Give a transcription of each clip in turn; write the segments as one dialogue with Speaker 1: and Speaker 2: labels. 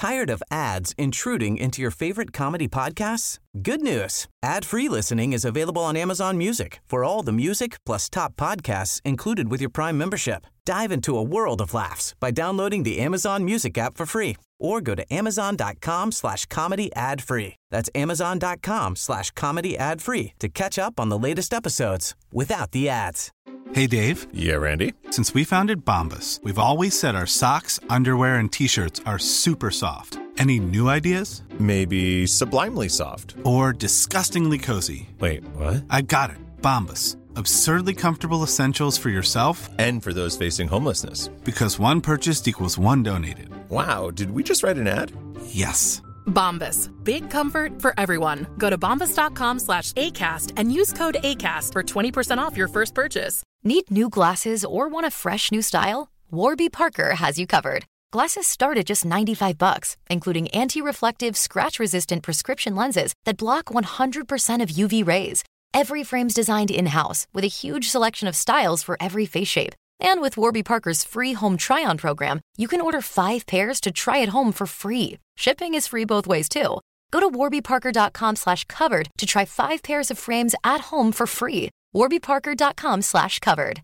Speaker 1: Tired of ads intruding into your favorite comedy podcasts? Good news. Ad-free listening is available on Amazon Music for all the music plus top podcasts included with your Prime membership. Dive into a world of laughs by downloading the Amazon Music app for free or go to amazon.com/comedy ad-free. That's amazon.com/comedy ad-free to catch up on the latest episodes without the ads.
Speaker 2: Hey, Dave.
Speaker 3: Yeah, Randy.
Speaker 2: Since we founded Bombas, we've always said our socks, underwear, and T-shirts are super soft. Any new ideas?
Speaker 3: Maybe sublimely soft.
Speaker 2: Or disgustingly cozy.
Speaker 3: Wait, what?
Speaker 2: I got it. Bombas. Absurdly comfortable essentials for yourself
Speaker 3: and for those facing homelessness.
Speaker 2: Because one purchased equals one donated.
Speaker 3: Wow, did we just write an ad?
Speaker 2: Yes.
Speaker 4: Bombas. Big comfort for everyone. Go to bombas.com/ACAST and use code ACAST for 20% off your first purchase.
Speaker 5: Need new glasses or want a fresh new style? Warby Parker has you covered. Glasses start at just $95, including anti-reflective, scratch-resistant prescription lenses that block 100% of UV rays. Every frame's designed in-house with a huge selection of styles for every face shape. And with Warby Parker's free home try-on program, you can order 5 pairs to try at home for free. Shipping is free both ways, too. Go to warbyparker.com/covered to try 5 pairs of frames at home for free. warbyparker.com/covered.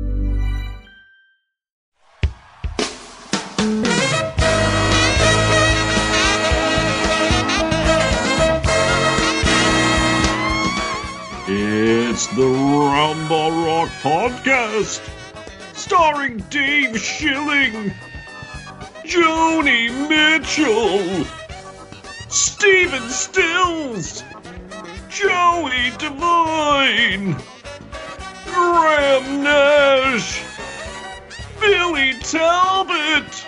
Speaker 6: It's the Roundball Rock Podcast, starring Dave Schilling, Joni Mitchell, Stephen Stills, Joey Devine, Graham Nash, Billy Talbot,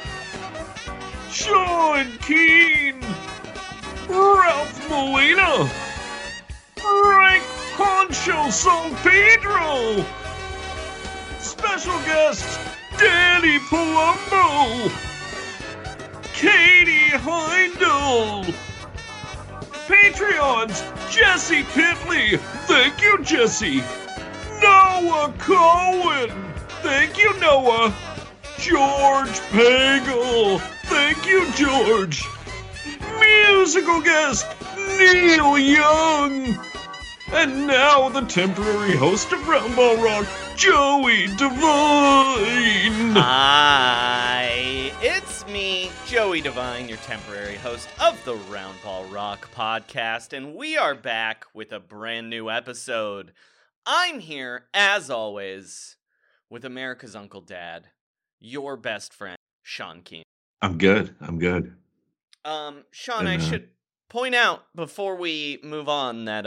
Speaker 6: Sean Keane, Ralph Molina, Frank Poncho San Pedro, special guest Danny Palumbo, Katie Heindel, Patreons Jesse Pitley, thank you Jesse, Noah Cohen, thank you Noah, George Pagel, thank you George, musical guest Neil Young, and now the temporary host of Roundball Rock, Joey Devine.
Speaker 7: Hi, it's me, Joey Devine, your temporary host of the Roundball Rock podcast, and we are back with a brand new episode. I'm here, as always, with America's Uncle Dad, your best friend, Sean Keane.
Speaker 6: I'm good.
Speaker 7: Sean, I should point out before we move on that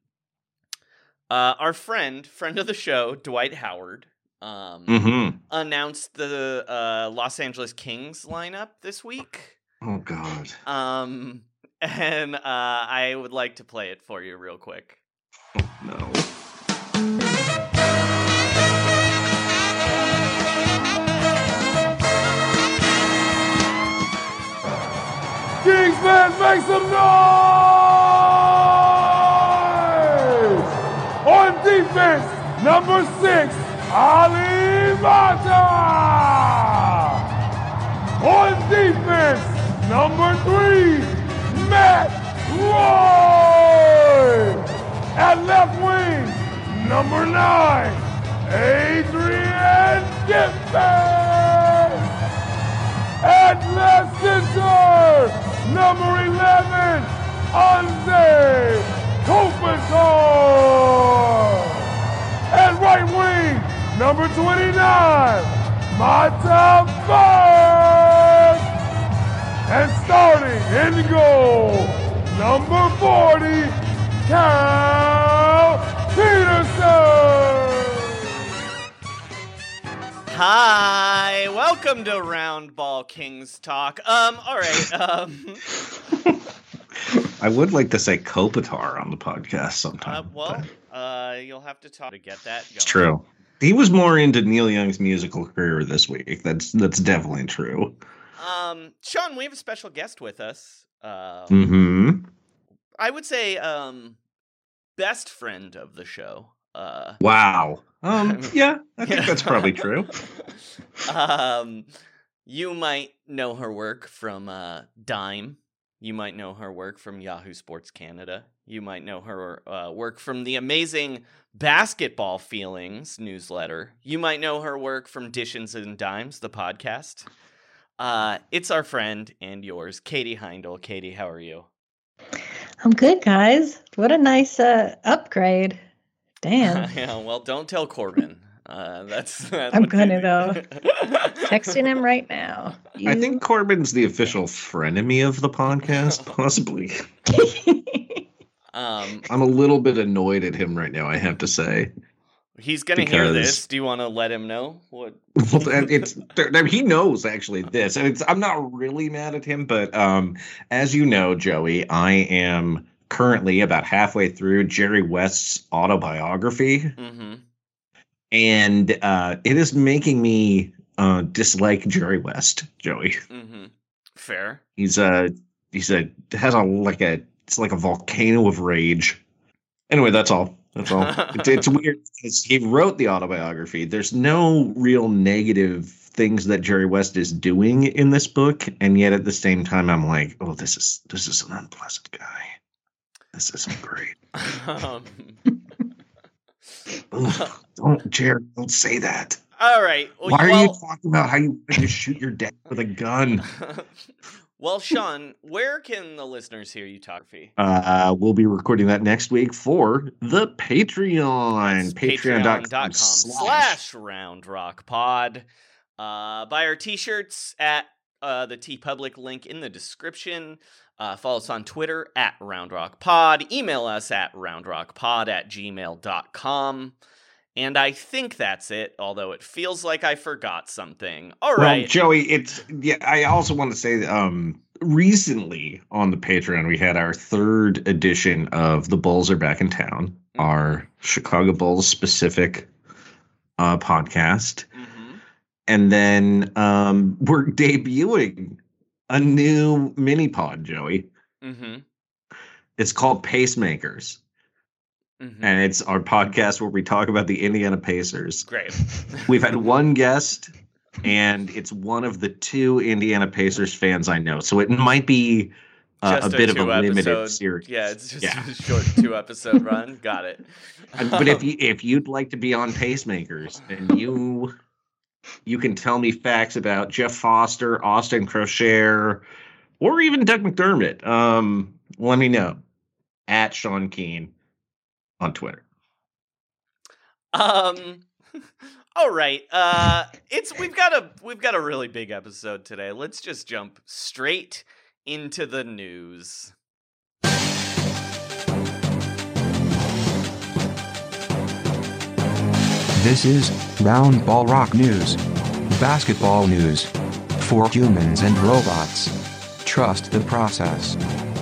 Speaker 7: our friend of the show, Dwight Howard, announced the Los Angeles Kings lineup this week.
Speaker 6: Oh God.
Speaker 7: And I would like to play it for you real quick.
Speaker 6: Oh, no.
Speaker 8: Kings fans, make some noise! On defense, number 6, Ali Mata! On defense, number 3, Matt Roy! At left wing, number 9, Adrian Gifford! At left center, number 11, Anze Kopitar. At right wing, number 29, Mata Berg. And starting in goal, number 40, Cal Peterson.
Speaker 7: Hi, welcome to Roundball Kings Talk. All right.
Speaker 6: I would like to say Kopitar on the podcast sometime.
Speaker 7: You'll have to talk to get that going.
Speaker 6: It's true. He was more into Neil Young's musical career this week. That's definitely true.
Speaker 7: Sean, we have a special guest with us. I would say best friend of the show.
Speaker 6: Wow. Yeah, I think that's probably true.
Speaker 7: You might know her work from Dime. You might know her work from Yahoo Sports Canada. You might know her work from the amazing Basketball Feelings newsletter. You might know her work from Dishes and Dimes, the podcast. It's our friend and yours, Katie Heindel. Katie, how are you?
Speaker 9: I'm good, guys. What a nice upgrade. Damn.
Speaker 7: Yeah, well, don't tell Corbin. That's
Speaker 9: I'm gonna though. Texting him right now.
Speaker 6: I think Corbin's the official frenemy of the podcast, possibly. I'm a little bit annoyed at him right now, I have to say.
Speaker 7: He's gonna hear this. Do you want to let him know what?
Speaker 6: He knows actually this, and I'm not really mad at him, but as you know, Joey, I am currently about halfway through Jerry West's autobiography. Mm-hmm. And it is making me dislike Jerry West, Joey.
Speaker 7: Mm-hmm. Fair.
Speaker 6: It's like a volcano of rage. Anyway, that's all. It's weird because he wrote the autobiography. There's no real negative things that Jerry West is doing in this book, and yet at the same time, I'm like, oh, this is an unpleasant guy. This isn't great. Don't say that.
Speaker 7: All right.
Speaker 6: Why are you talking about how you shoot your dad with a gun?
Speaker 7: Well, Sean, where can the listeners hear you talk?
Speaker 6: We'll be recording that next week for the Patreon.
Speaker 7: Patreon.com/RoundRockPod. Buy our t-shirts at the TeePublic link in the description. Follow us on Twitter at RoundRockPod. Email us at roundrockpod@gmail.com. And I think that's it, although it feels like I forgot something. All right.
Speaker 6: Well, Joey, I also want to say recently on the Patreon, we had our third edition of The Bulls Are Back in Town, our Chicago Bulls specific podcast. Mm-hmm. And then we're debuting a new mini pod, Joey. Mm-hmm. It's called Pacemakers. Mm-hmm. And it's our podcast where we talk about the Indiana Pacers.
Speaker 7: Great.
Speaker 6: We've had one guest, and it's one of the two Indiana Pacers fans I know. So it might be a bit of a limited series.
Speaker 7: Yeah, it's just a short 2-episode run. Got it.
Speaker 6: But if you'd like to be on Pacemakers, and you can tell me facts about Jeff Foster, Austin Crochet, or even Doug McDermott, let me know at Sean Keane on Twitter.
Speaker 7: All right. We've got a really big episode today. Let's just jump straight into the news.
Speaker 10: This is Round Ball Rock News. Basketball news. For humans and robots. Trust the process.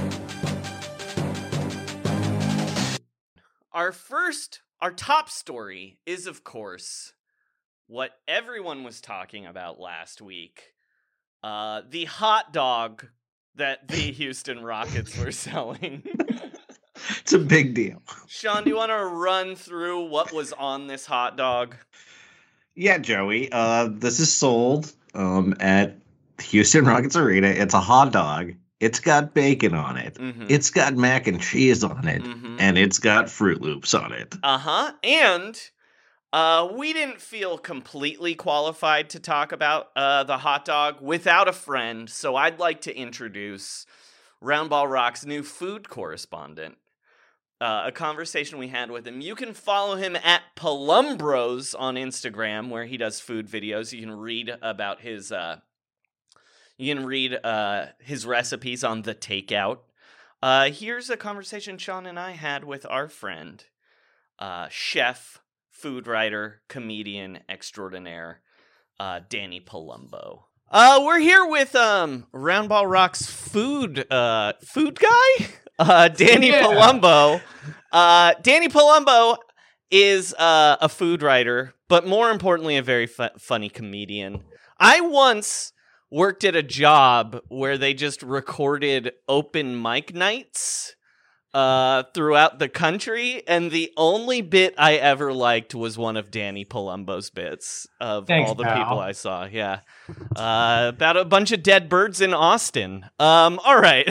Speaker 7: Our top story is, of course, what everyone was talking about last week. The hot dog that the Houston Rockets were selling.
Speaker 6: It's a big deal.
Speaker 7: Sean, do you want to run through what was on this hot dog?
Speaker 6: Yeah, Joey. This is sold at Houston Rockets Arena. It's a hot dog. It's got bacon on it. Mm-hmm. It's got mac and cheese on it. Mm-hmm. And it's got Fruit Loops on it.
Speaker 7: Uh-huh. And we didn't feel completely qualified to talk about the hot dog without a friend. So I'd like to introduce Roundball Rock's new food correspondent. A conversation we had with him. You can follow him at Palumbros on Instagram, where he does food videos. You can read about his... You can read his recipes on The Takeout. Here's a conversation Sean and I had with our friend, chef, food writer, comedian extraordinaire, Danny Palumbo. We're here with Roundball Rock's food guy, Danny Palumbo. Danny Palumbo is a food writer, but more importantly, a very funny comedian. I once worked at a job where they just recorded open mic nights throughout the country, and the only bit I ever liked was one of Danny Palumbo's bits of all the people I saw. Yeah, about a bunch of dead birds in Austin. All right.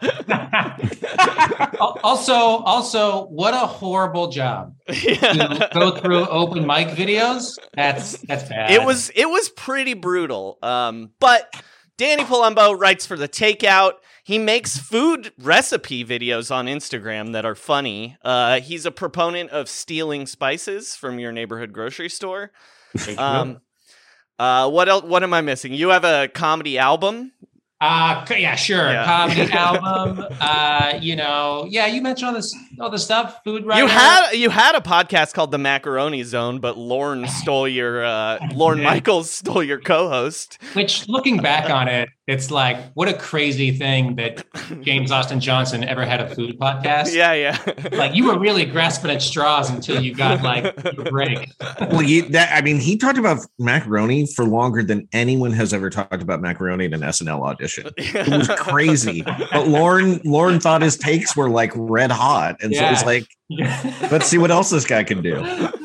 Speaker 11: Also, what a horrible job to go through open mic videos. That's bad.
Speaker 7: It was pretty brutal. But Danny Palumbo writes for The Takeout. He makes food recipe videos on Instagram that are funny. He's a proponent of stealing spices from your neighborhood grocery store. What else? What am I missing? You have a comedy album?
Speaker 11: Yeah, sure. Yeah. Comedy album. You mentioned all this stuff. Food writer.
Speaker 7: You had a podcast called The Macaroni Zone, but Lorne stole your Lorne Michaels stole your co-host.
Speaker 11: Which, looking back on it, it's like, what a crazy thing that James Austin Johnson ever had a food podcast.
Speaker 7: Yeah.
Speaker 11: Like, you were really grasping at straws until you got your break.
Speaker 6: Well, he talked about macaroni for longer than anyone has ever talked about macaroni in an SNL audition. It was crazy. But Lorne thought his takes were like red hot. And so it was like, let's see what else this guy can do.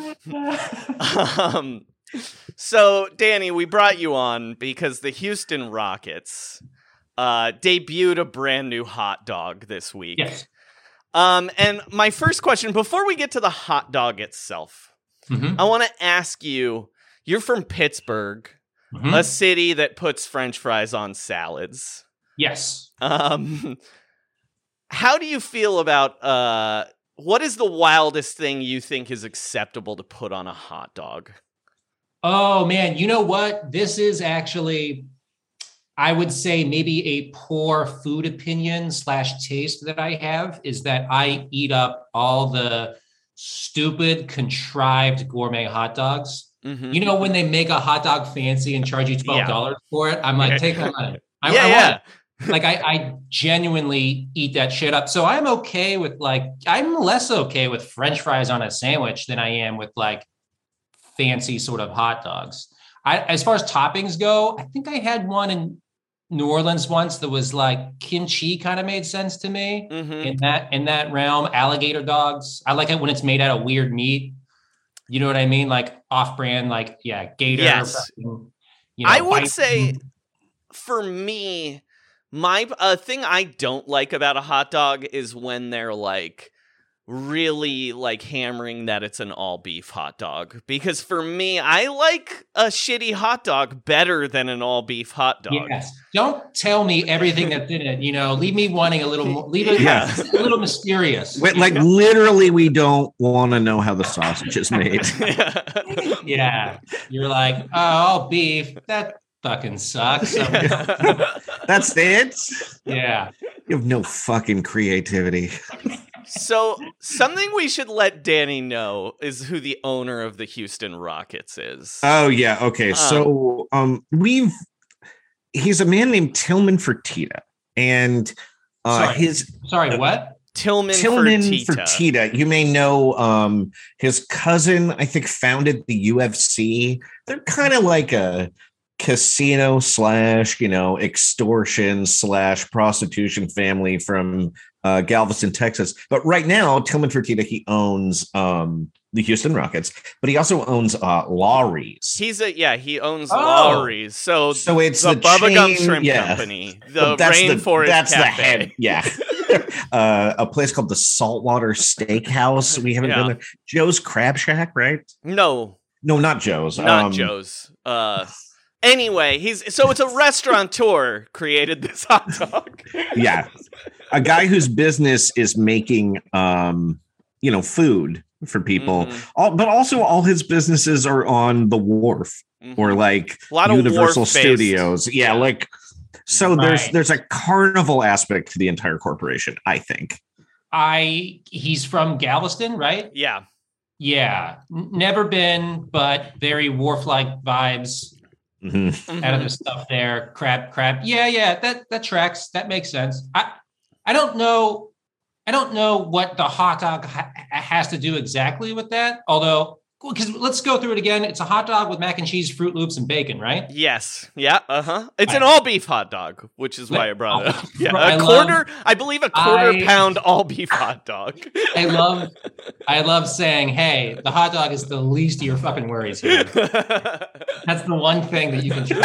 Speaker 7: So, Danny, we brought you on because the Houston Rockets debuted a brand new hot dog this week.
Speaker 11: Yes.
Speaker 7: And my first question, before we get to the hot dog itself, I want to ask you, you're from Pittsburgh, a city that puts French fries on salads.
Speaker 11: Yes.
Speaker 7: How do you feel about, what is the wildest thing you think is acceptable to put on a hot dog?
Speaker 11: Oh, man. You know what? This is actually, I would say, maybe a poor food opinion / taste that I have, is that I eat up all the stupid, contrived gourmet hot dogs. You know, when they make a hot dog fancy and charge you $12 for it, I'm like, take my money. I want it. Like, I genuinely eat that shit up. So I'm okay with I'm less okay with French fries on a sandwich than I am with fancy sort of hot dogs. As far as toppings go, I think I had one in New Orleans once that was like kimchi, kind of made sense to me in that realm. Alligator dogs. I like it when it's made out of weird meat. You know what I mean? Like off-brand, gator.
Speaker 7: Yes. I would say, for me, my thing I don't like about a hot dog is when they're really hammering that it's an all beef hot dog, because for me, I like a shitty hot dog better than an all beef hot dog.
Speaker 11: Yes. Don't tell me everything that's in it. Leave me wanting a little more, a little mysterious.
Speaker 6: Literally, we don't want to know how the sausage is made.
Speaker 11: Yeah. You're like, oh, all beef. That fucking sucks.
Speaker 6: That's it?
Speaker 11: Yeah.
Speaker 6: You have no fucking creativity.
Speaker 7: So, something we should let Danny know is who the owner of the Houston Rockets is.
Speaker 6: Oh, yeah. Okay. So, he's a man named Tillman Fertitta. And
Speaker 11: what?
Speaker 7: Tillman Fertitta.
Speaker 6: You may know his cousin, I think, founded the UFC. They're kind of like a casino / extortion / prostitution family from Galveston, Texas. But right now, Tillman Fertitta, he owns the Houston Rockets, but he also owns Lawry's.
Speaker 7: He owns Lawry's. So it's the Bubba Gump Shrimp Company, the Rainforest
Speaker 6: That's
Speaker 7: Cafe.
Speaker 6: The head, yeah. A place called the Saltwater Steakhouse. We haven't done it. Joe's Crab Shack, right?
Speaker 7: No,
Speaker 6: not Joe's.
Speaker 7: Not Joe's. Anyway, it's a restaurateur created this hot dog.
Speaker 6: Yeah. A guy whose business is making, food for people. But also all his businesses are on the wharf or a lot of Universal Studios. Yeah. So there's a carnival aspect to the entire corporation, I think.
Speaker 11: He's from Galveston, right?
Speaker 7: Yeah.
Speaker 11: Yeah. Never been, but very wharf-like vibes. Out of the stuff there, crab. Yeah, that tracks. That makes sense. I don't know what the hot dog has to do exactly with that. Although because let's go through it again. It's a hot dog with mac and cheese, Fruit Loops, and bacon, right?
Speaker 7: Yes. Yeah. It's an all beef hot dog, which is why I brought it up. Yeah, I believe a quarter pound all beef hot dog.
Speaker 11: I love saying, hey, the hot dog is the least of your fucking worries here. That's the one thing that you can do.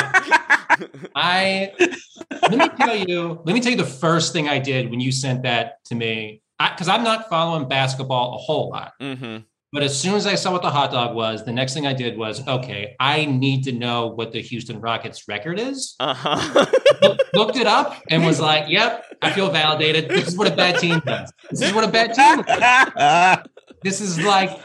Speaker 11: Let me tell you the first thing I did when you sent that to me, because I'm not following basketball a whole lot.
Speaker 7: Mm-hmm.
Speaker 11: But as soon as I saw what the hot dog was, the next thing I did was, okay, I need to know what the Houston Rockets record is. Looked it up and was like, yep, I feel validated. This is what a bad team does. This is like,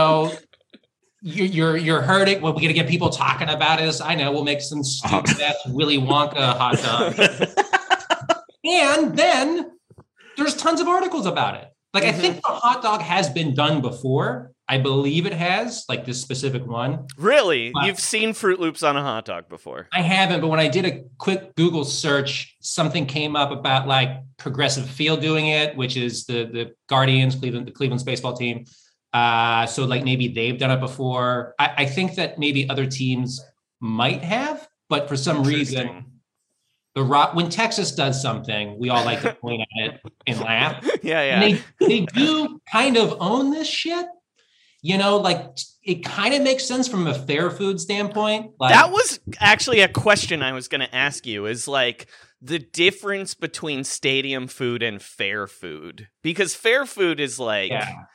Speaker 11: you're hurting. Well, we're going to get people talking about this. I know we'll make some stupid ass Willy Wonka hot dog. And then there's tons of articles about it. Like, I think the hot dog has been done before. I believe it has, like this specific one.
Speaker 7: Really? You've seen Fruit Loops on a hot dog before?
Speaker 11: I haven't, but when I did a quick Google search, something came up about like Progressive Field doing it, which is the Guardians, the Cleveland's baseball team. So like maybe they've done it before. I think that maybe other teams might have, but for some reason, when Texas does something, we all like to point at it and laugh.
Speaker 7: Yeah.
Speaker 11: And they do kind of own this shit. Like it kind of makes sense from a fair food standpoint. Like,
Speaker 7: that was actually a question I was going to ask you, is like the difference between stadium food and fair food, because fair food is like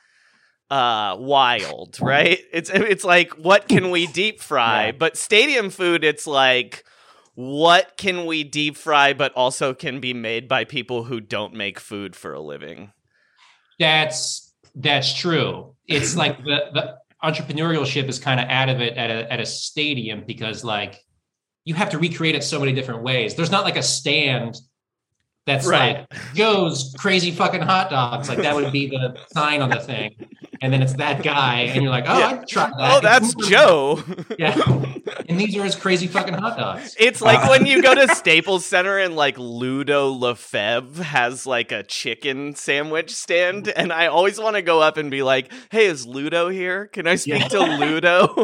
Speaker 7: wild, right? It's like, what can we deep fry? Yeah. But stadium food, it's like, what can we deep fry, but also can be made by people who don't make food for a living? That's true. It's like the entrepreneurship is kind of out of it at a stadium, because like you have to recreate it so many different ways. There's not like a stand that's like Joe's crazy fucking hot dogs. Like that would be the sign on the thing. And then it's that guy, and you're like, oh, I'd try that. Oh, that's Joe.
Speaker 11: Yeah. And these are his crazy fucking hot dogs.
Speaker 7: It's like when you go to Staples Center and like Ludo Lefebvre has like a chicken sandwich stand. And I always want to go up and be like, hey, is Ludo here? Can I speak to Ludo?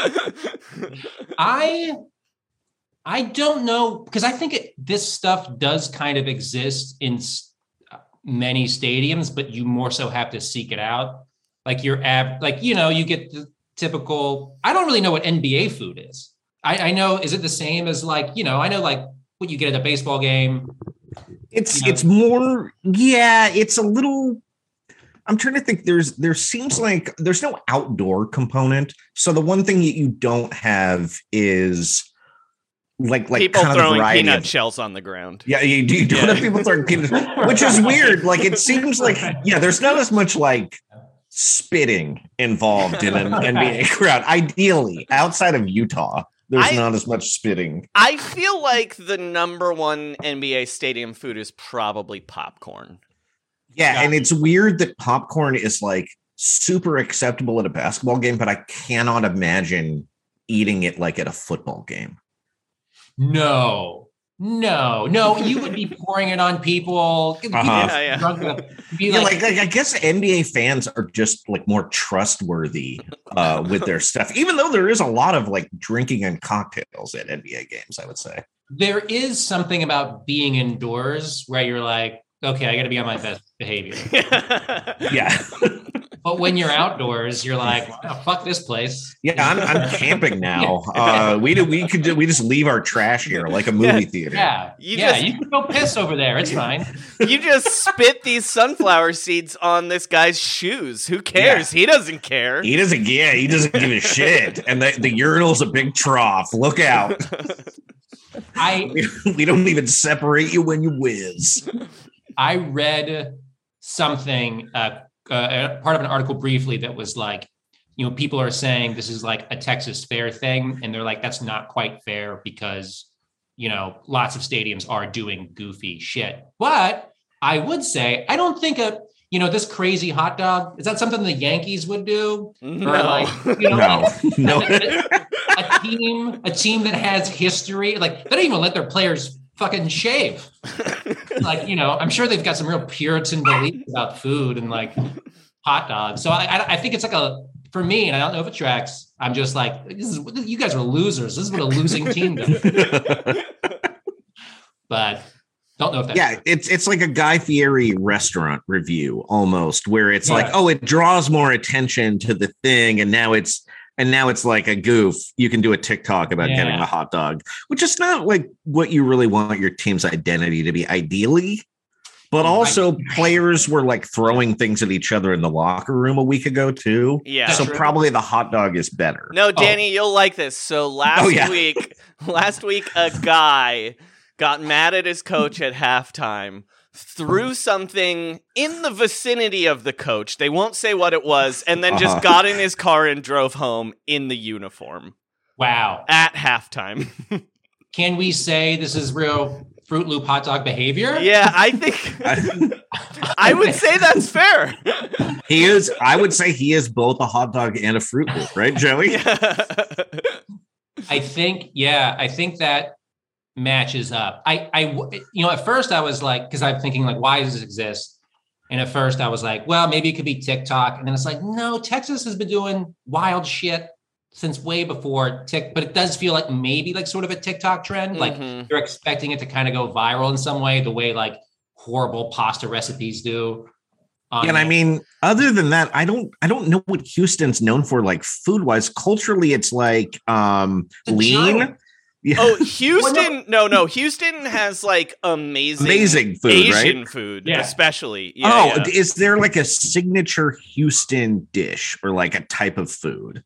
Speaker 11: I don't know, because I think this stuff does kind of exist in many stadiums, but you more so have to seek it out. Like you get the typical, I don't really know what NBA food is. I know, is it the same as like, I know like what you get at a baseball game.
Speaker 6: It's more, it's a little, I'm trying to think, there seems like there's no outdoor component. So the one thing that you don't have is like
Speaker 7: people
Speaker 6: kind
Speaker 7: throwing
Speaker 6: of
Speaker 7: peanut shells on the ground.
Speaker 6: Yeah, you don't have people throwing peanut, which is weird. Like it seems like there's not as much like spitting involved in an NBA crowd. Ideally, outside of Utah, there's not as much spitting.
Speaker 7: I feel like the number one NBA stadium food is probably popcorn.
Speaker 6: Yeah, and it's weird that popcorn is like super acceptable at a basketball game, but I cannot imagine eating it like at a football game.
Speaker 11: No, you would be pouring it on people.
Speaker 6: I guess NBA fans are just like more trustworthy with their stuff, even though there is a lot of like drinking and cocktails at NBA games, I would say.
Speaker 11: There is something about being indoors where you're like, okay, I got to be on my best behavior.
Speaker 6: Yeah.
Speaker 11: But when you're outdoors, you're like, wow, fuck this place.
Speaker 6: Yeah, I'm camping now. We just leave our trash here like a movie theater.
Speaker 11: Yeah, you can go piss over there. It's fine.
Speaker 7: You just spit these sunflower seeds on this guy's shoes. Who cares? Yeah. He doesn't care.
Speaker 6: He doesn't give a shit. And the urinal's a big trough. Look out. We don't even separate you when you whiz.
Speaker 11: I read something. Part of an article briefly that was like, people are saying this is like a Texas fair thing. And they're like, that's not quite fair because, lots of stadiums are doing goofy shit. But I would say, I don't think this crazy hot dog, is that something the Yankees would do?
Speaker 7: No.
Speaker 11: Or like,
Speaker 6: No.
Speaker 11: A team that has history, like they don't even let their players fucking shave. Like, I'm sure they've got some real Puritan beliefs about food and like hot dogs. So I think it's like for me, and I don't know if it tracks, I'm just like, you guys are losers. This is what a losing team does. But don't know if that's
Speaker 6: it's like a Guy Fieri restaurant review almost, where it's like, oh, it draws more attention to the thing, and now it's like a goof. You can do a TikTok about getting a hot dog, which is not like what you really want your team's identity to be, ideally. But also, players were like throwing things at each other in the locker room a week ago too.
Speaker 7: Yeah,
Speaker 6: so probably the hot dog is better.
Speaker 7: No, Danny, you'll like this. So last week, a guy got mad at his coach at halftime, threw something in the vicinity of the coach. They won't say what it was, and then just got in his car and drove home in the uniform.
Speaker 11: Wow.
Speaker 7: At halftime.
Speaker 11: Can we say this is real Fruit Loop hot dog behavior?
Speaker 7: Yeah, I think I would say that's fair.
Speaker 6: He is. I would say he is both a hot dog and a Fruit Loop, right, Joey?
Speaker 11: I think that matches up. At first I was like, because I'm thinking like, why does this exist? And at first I was like, well, maybe it could be TikTok. And then it's like, no, Texas has been doing wild shit since way before but it does feel like maybe like sort of a TikTok trend. Like you're expecting it to kind of go viral in some way, the way like horrible pasta recipes do.
Speaker 6: And I mean, other than that, I don't know what Houston's known for, like food wise. Culturally, it's like lean.
Speaker 7: Yeah. Oh, Houston! No. Houston has like amazing
Speaker 6: food,
Speaker 7: Asian
Speaker 6: right?
Speaker 7: food,
Speaker 11: yeah.
Speaker 7: especially.
Speaker 6: Yeah, is there like a signature Houston dish or like a type of food?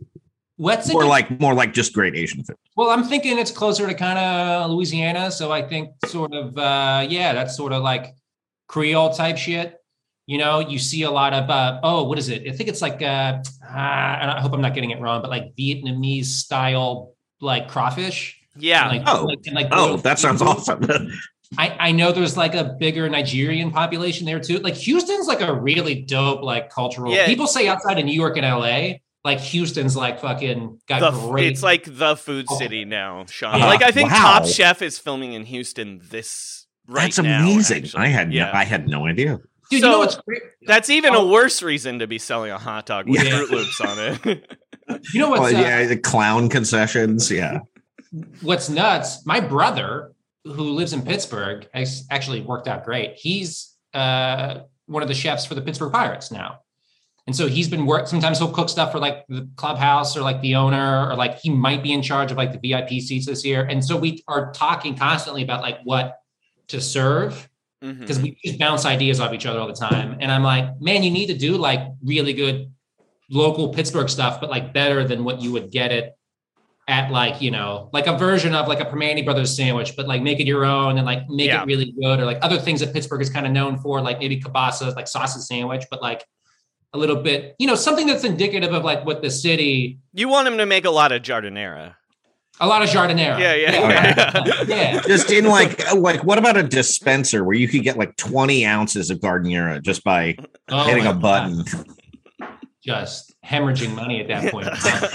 Speaker 6: Or like more like just great Asian food?
Speaker 11: Well, I'm thinking it's closer to kind of Louisiana, so I think sort of that's sort of like Creole type shit. You know, you see a lot of what is it? I think it's like I hope I'm not getting it wrong, but like Vietnamese style like crawfish.
Speaker 7: Yeah.
Speaker 6: That sounds awesome.
Speaker 11: I know there's like a bigger Nigerian population there too. Like Houston's like a really dope like cultural.
Speaker 7: Yeah.
Speaker 11: People say outside of New York and LA, like Houston's like fucking got great.
Speaker 7: It's like the food city now, Sean. Like I think Top Chef is filming in Houston That's
Speaker 6: amazing.
Speaker 7: Actually.
Speaker 6: I had no idea.
Speaker 11: Dude, you know what's great?
Speaker 7: That's even a worse reason to be selling a hot dog with Fruit Loops on it.
Speaker 11: You know what's
Speaker 6: the clown concessions. Yeah.
Speaker 11: What's nuts? My brother, who lives in Pittsburgh, actually worked out great. He's one of the chefs for the Pittsburgh Pirates now. And so he's been sometimes he'll cook stuff for like the clubhouse or like the owner, or like he might be in charge of like the VIP seats this year. And so we are talking constantly about like what to serve, because we just bounce ideas off each other all the time. And I'm like, man, you need to do like really good local Pittsburgh stuff, but like better than what you would get it at like, you know, like a version of like a Primanti Brothers sandwich, but like make it your own and like make it really good, or like other things that Pittsburgh is kind of known for, like maybe kielbasa, like sausage sandwich, but like a little bit, you know, something that's indicative of like what the city.
Speaker 7: You want him to make a lot of giardiniera.
Speaker 11: A lot of giardiniera.
Speaker 7: Yeah.
Speaker 6: Just in like what about a dispenser where you could get like 20 ounces of giardiniera just by hitting a button?
Speaker 11: Just hemorrhaging money at that point.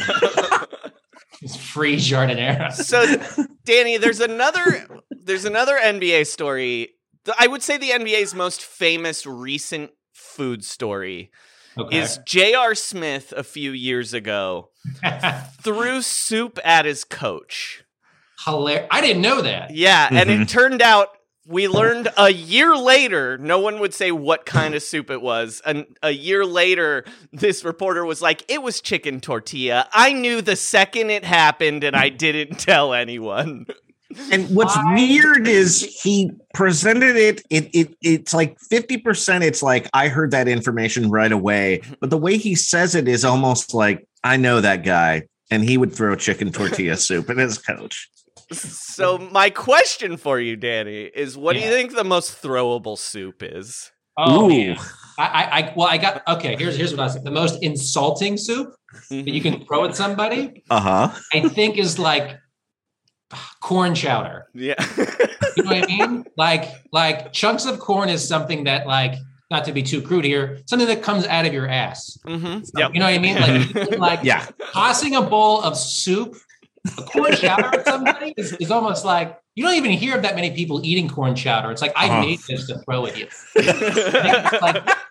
Speaker 11: It's free giardiniera.
Speaker 7: So, Danny, there's another NBA story. I would say the NBA's most famous recent food story is J.R. Smith a few years ago threw soup at his coach.
Speaker 11: Hilarious. I didn't know that.
Speaker 7: Yeah, and it turned out we learned a year later, no one would say what kind of soup it was. And a year later, this reporter was like, it was chicken tortilla. I knew the second it happened and I didn't tell anyone.
Speaker 6: And what's weird is he presented it's like 50%. It's like, I heard that information right away. But the way he says it is almost like, I know that guy. And he would throw chicken tortilla soup at his coach.
Speaker 7: So my question for you, Danny, is what do you think the most throwable soup is?
Speaker 11: Oh, man. Here's what I said. The most insulting soup that you can throw at somebody, I think is like corn chowder.
Speaker 7: Yeah.
Speaker 11: You know what I mean? Like chunks of corn is something that, like, not to be too crude here, something that comes out of your ass.
Speaker 7: Mm-hmm. Yep.
Speaker 11: You know what I mean? Like tossing a bowl of soup, a corn chowder at somebody is almost like, you don't even hear of that many people eating corn chowder. It's like, I made this to throw at you.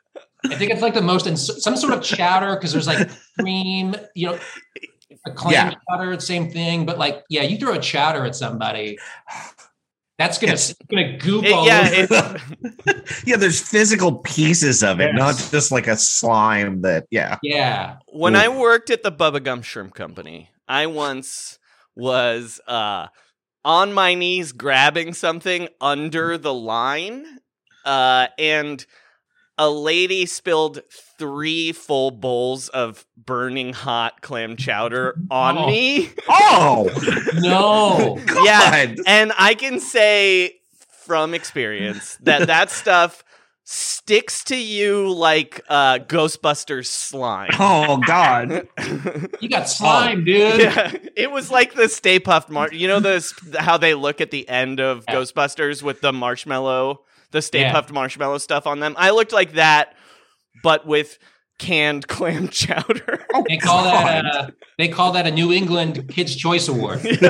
Speaker 11: I think it's like the most, and some sort of chowder, because there's like cream, a clam chowder, same thing. But like, you throw a chowder at somebody, that's gonna goop all over.
Speaker 6: Yeah, there's physical pieces of it, not just like a slime that,
Speaker 11: Yeah.
Speaker 7: When I worked at the Bubba Gum Shrimp Company, I once was on my knees grabbing something under the line, and a lady spilled 3 full bowls of burning hot clam chowder on me.
Speaker 6: Oh
Speaker 11: no!
Speaker 6: God.
Speaker 7: Yeah, and I can say from experience that stuff sticks to you like Ghostbusters slime.
Speaker 6: Oh God!
Speaker 11: You got slime, dude.
Speaker 7: Yeah, it was like the Stay Puft how they look at the end of Ghostbusters with the marshmallow. The Stay Puft marshmallow stuff on them. I looked like that, but with canned clam chowder.
Speaker 11: They call that a New England Kids' Choice Award.
Speaker 7: It's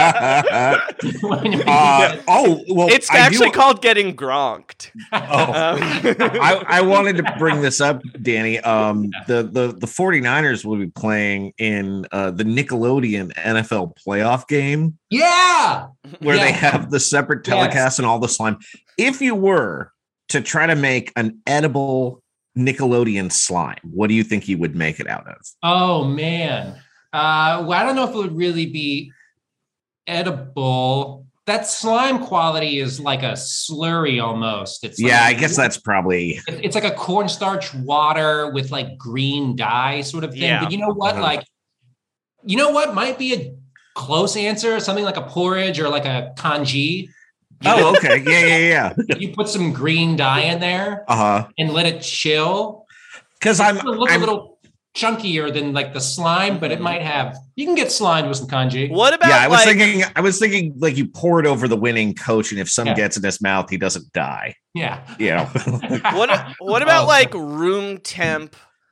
Speaker 7: actually called getting gronked.
Speaker 6: I wanted to bring this up, Danny. The 49ers will be playing in the Nickelodeon NFL playoff game.
Speaker 11: Yeah.
Speaker 6: Where they have the separate telecast and all the slime. If you were to try to make an edible Nickelodeon slime, what do you think you would make it out of?
Speaker 11: Oh man. Well, I don't know if it would really be edible. That slime quality is like a slurry almost. It's
Speaker 6: I guess that's probably.
Speaker 11: It's like a cornstarch water with like green dye sort of thing.
Speaker 7: Yeah.
Speaker 11: But you know what? What might be a close answer? Something like a porridge or like a congee.
Speaker 6: Oh, okay. Yeah.
Speaker 11: You put some green dye in there and let it chill.
Speaker 6: Because
Speaker 11: I'm a little chunkier than like the slime, but it might have. You can get slimed with some congee.
Speaker 7: What about?
Speaker 6: I was thinking like you pour it over the winning coach, and if some gets in his mouth, he doesn't die.
Speaker 11: Yeah.
Speaker 7: What about like room temp?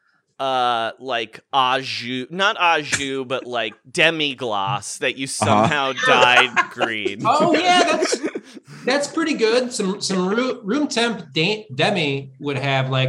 Speaker 7: Like au jus, not au jus, but like demi-glace that you somehow dyed green.
Speaker 11: Oh yeah, that's pretty good. Some room temp demi would have like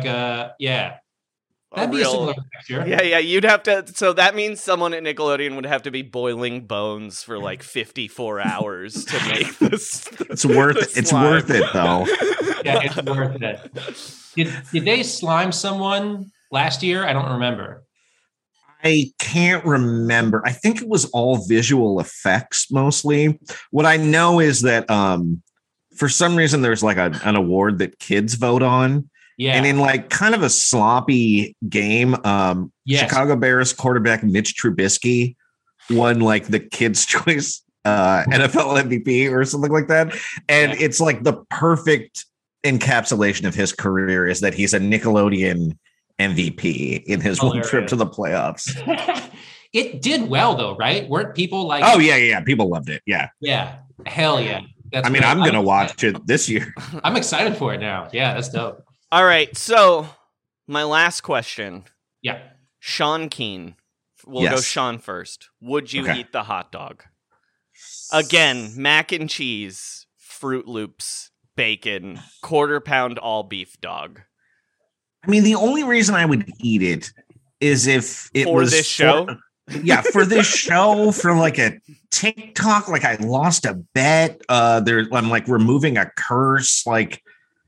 Speaker 11: that'd be a similar texture.
Speaker 7: Yeah, you'd have to. So that means someone at Nickelodeon would have to be boiling bones for like 54 hours to make this.
Speaker 6: It's worth it though.
Speaker 11: Yeah, it's worth it. Did they slime someone last year? I don't remember.
Speaker 6: I can't remember. I think it was all visual effects mostly. What I know is that for some reason there's like an award that kids vote on. Yeah. And in like kind of a sloppy game, Chicago Bears quarterback Mitch Trubisky won like the Kids' Choice NFL MVP or something like that. And it's like the perfect encapsulation of his career is that he's a Nickelodeon MVP in his one trip to the playoffs.
Speaker 11: It did well though, right? Weren't people like?
Speaker 6: Oh yeah, people loved it. Yeah,
Speaker 11: hell yeah.
Speaker 6: I'm gonna watch it this year.
Speaker 11: I'm excited for it now. Yeah, that's dope.
Speaker 7: All right, so my last question.
Speaker 11: Yeah,
Speaker 7: Sean Keen. We'll go Sean first. Would you eat the hot dog? Again, mac and cheese, Fruit Loops, bacon, 1/4 pound all beef dog.
Speaker 6: I mean, the only reason I would eat it is if it
Speaker 7: was this show.
Speaker 6: For this show, for like a TikTok, like I lost a bet. I'm like removing a curse, like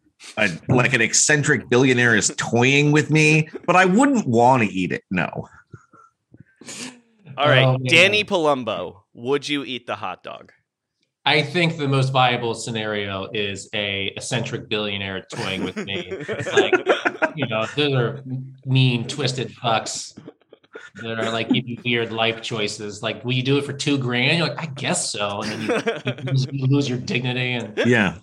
Speaker 6: an eccentric billionaire is toying with me, but I wouldn't want to eat it. No.
Speaker 7: All right, Danny Palumbo, would you eat the hot dog?
Speaker 11: I think the most viable scenario is a eccentric billionaire toying with me. Like, those are mean, twisted fucks that are like giving weird life choices. Like, will you do it for $2,000? You're like, I guess so. And then you lose your dignity. And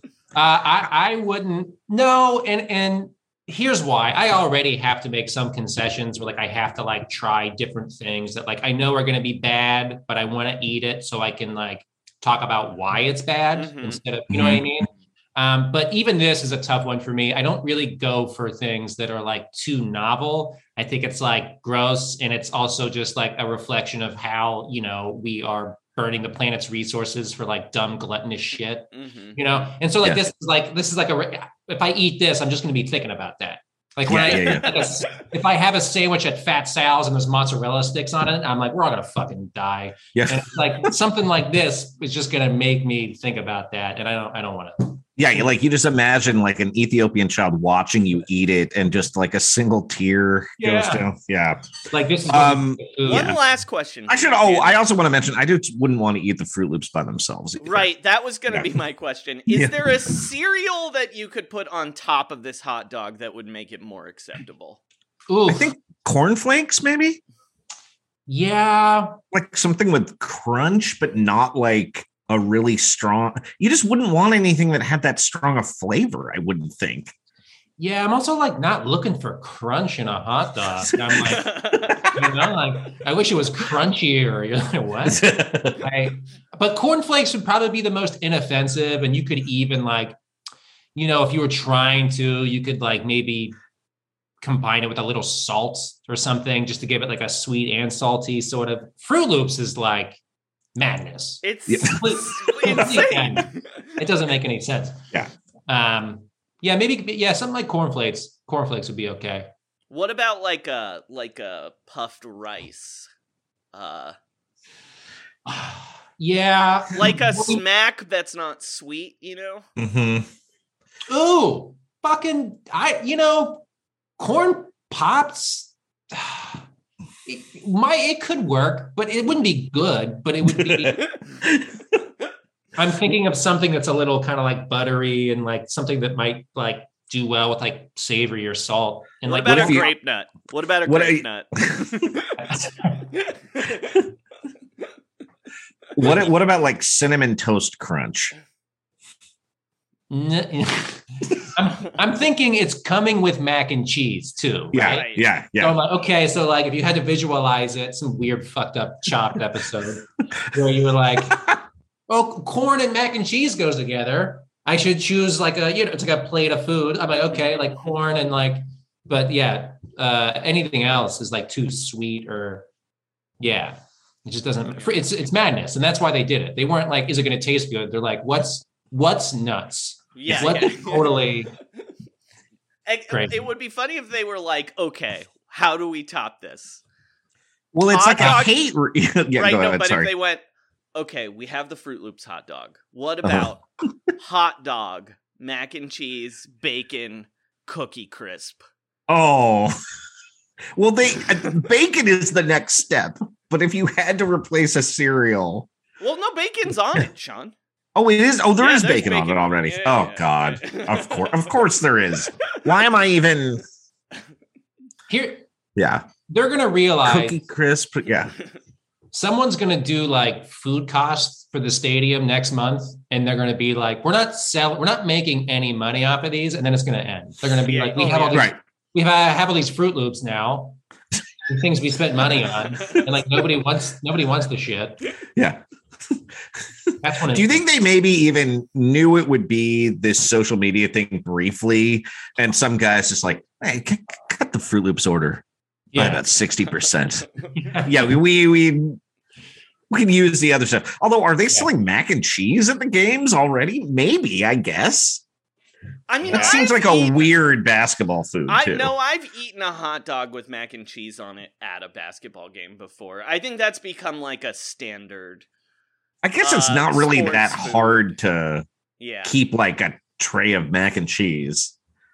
Speaker 11: I wouldn't. No. And here's why. I already have to make some concessions where like I have to like try different things that like I know are going to be bad, but I want to eat it so I can like talk about why it's bad instead of, you know what I mean? But even this is a tough one for me. I don't really go for things that are like too novel. I think it's like gross. And it's also just like a reflection of how, we are burning the planet's resources for like dumb gluttonous shit, And so like, this is like if I eat this, I'm just going to be thinking about that. Like if I have a sandwich at Fat Sal's and there's mozzarella sticks on it, I'm like, we're all gonna fucking die.
Speaker 6: Yeah.
Speaker 11: And like something like this is just gonna make me think about that, and I don't want to.
Speaker 6: Yeah, you just imagine like an Ethiopian child watching you eat it, and just like a single tear goes down. Yeah,
Speaker 11: like this is
Speaker 7: one last question.
Speaker 6: I also want to mention I just wouldn't want to eat the Fruit Loops by themselves either.
Speaker 7: Right, that was going to be my question. Is there a cereal that you could put on top of this hot dog that would make it more acceptable?
Speaker 11: Ooh,
Speaker 6: I think cornflakes, maybe.
Speaker 11: Yeah,
Speaker 6: like something with crunch, but not like a really strong. You just wouldn't want anything that had that strong a flavor, I wouldn't think.
Speaker 11: Yeah, I'm also like not looking for crunch in a hot dog. I'm like, I wish it was crunchier. What? But cornflakes would probably be the most inoffensive, and you could even like, if you were trying to, you could like maybe combine it with a little salt or something just to give it like a sweet and salty sort of. Fruit Loops is like madness.
Speaker 7: It's
Speaker 11: insane. It doesn't make any sense.
Speaker 6: Yeah.
Speaker 11: Maybe something like cornflakes. Cornflakes would be okay.
Speaker 7: What about like a puffed rice?
Speaker 11: Yeah.
Speaker 7: Like a smack that's not sweet,
Speaker 6: Mm-hmm.
Speaker 11: Ooh, fucking corn pops. It could work, but it wouldn't be good. But it would be. I'm thinking of something that's a little kind of like buttery and like something that might like do well with like savory or salt. And
Speaker 7: what
Speaker 11: like,
Speaker 7: about a grape nut? What about a grape nut?
Speaker 6: What about like cinnamon toast crunch?
Speaker 11: I'm thinking it's coming with mac and cheese too. Right?
Speaker 6: Yeah.
Speaker 11: So I'm like, okay, so like if you had to visualize it, some weird fucked up Chopped episode where you were like, oh, corn and mac and cheese goes together. I should choose like it's like a plate of food. I'm like, okay, like corn and like, but anything else is like too sweet or it just doesn't. It's madness, and that's why they did it. They weren't like, is it going to taste good? They're like, what's nuts? Totally. Crazy.
Speaker 7: It would be funny if they were like, okay, how do we top this?
Speaker 6: Well, it's
Speaker 7: hot
Speaker 6: like
Speaker 7: dog,
Speaker 6: a hate.
Speaker 7: Right?
Speaker 6: Go
Speaker 7: No,
Speaker 6: ahead,
Speaker 7: but
Speaker 6: sorry.
Speaker 7: if they went, okay, we have the Fruit Loops hot dog. What about hot dog, mac and cheese, bacon, cookie crisp?
Speaker 6: Oh, well, bacon is the next step. But if you had to replace a cereal,
Speaker 7: well, no, bacon's on it, Sean.
Speaker 6: Oh, it is. Oh, there is bacon on it already.
Speaker 7: Yeah.
Speaker 6: God, of course there is. Why am I even
Speaker 11: here?
Speaker 6: Yeah,
Speaker 11: they're gonna realize
Speaker 6: cookie crisp. Yeah,
Speaker 11: someone's gonna do like food costs for the stadium next month, and they're gonna be like, we're not making any money off of these, and then it's gonna end. They're gonna be like, we have all these Fruit Loops now. The things we spent money on, and like nobody wants the shit.
Speaker 6: Yeah.
Speaker 11: That's when
Speaker 6: Do you think they maybe even knew it would be this social media thing briefly, and some guys just like, hey, cut the Fruit Loops order by about 60%? Yeah, we can use the other stuff. Although, are they selling mac and cheese at the games already? Maybe, I guess.
Speaker 7: I mean,
Speaker 6: it seems like a weird basketball food.
Speaker 7: I know I've eaten a hot dog with mac and cheese on it at a basketball game before. I think that's become like a standard.
Speaker 6: I guess it's not really that
Speaker 7: food.
Speaker 6: hard to
Speaker 7: Yeah.
Speaker 6: keep like a tray of mac and cheese.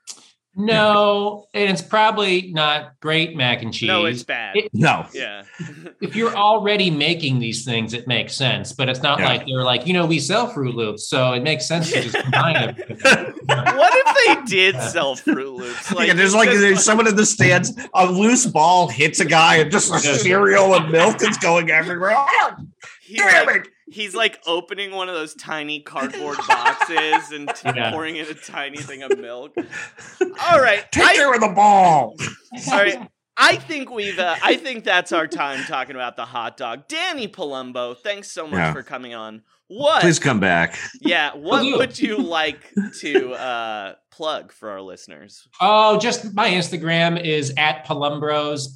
Speaker 11: No, and it's probably not great mac and cheese.
Speaker 7: No, it's bad.
Speaker 6: No.
Speaker 7: Yeah.
Speaker 11: If you're already making these things, it makes sense. But it's not like they're like, we sell Fruit Loops, so it makes sense to just combine it.
Speaker 7: What if they did sell Fruit Loops? Like,
Speaker 6: there's someone in the stands, a loose ball hits a guy, and just cereal and milk is going everywhere. Oh, damn it!
Speaker 7: He's like opening one of those tiny cardboard boxes and pouring in a tiny thing of milk. All right.
Speaker 6: Take care of the ball.
Speaker 7: All right. I think that's our time talking about the hot dog. Danny Palumbo, thanks so much for coming on.
Speaker 6: Please come back.
Speaker 7: Yeah. What would you like to plug for our listeners?
Speaker 11: Oh, just my Instagram is @Palumbros,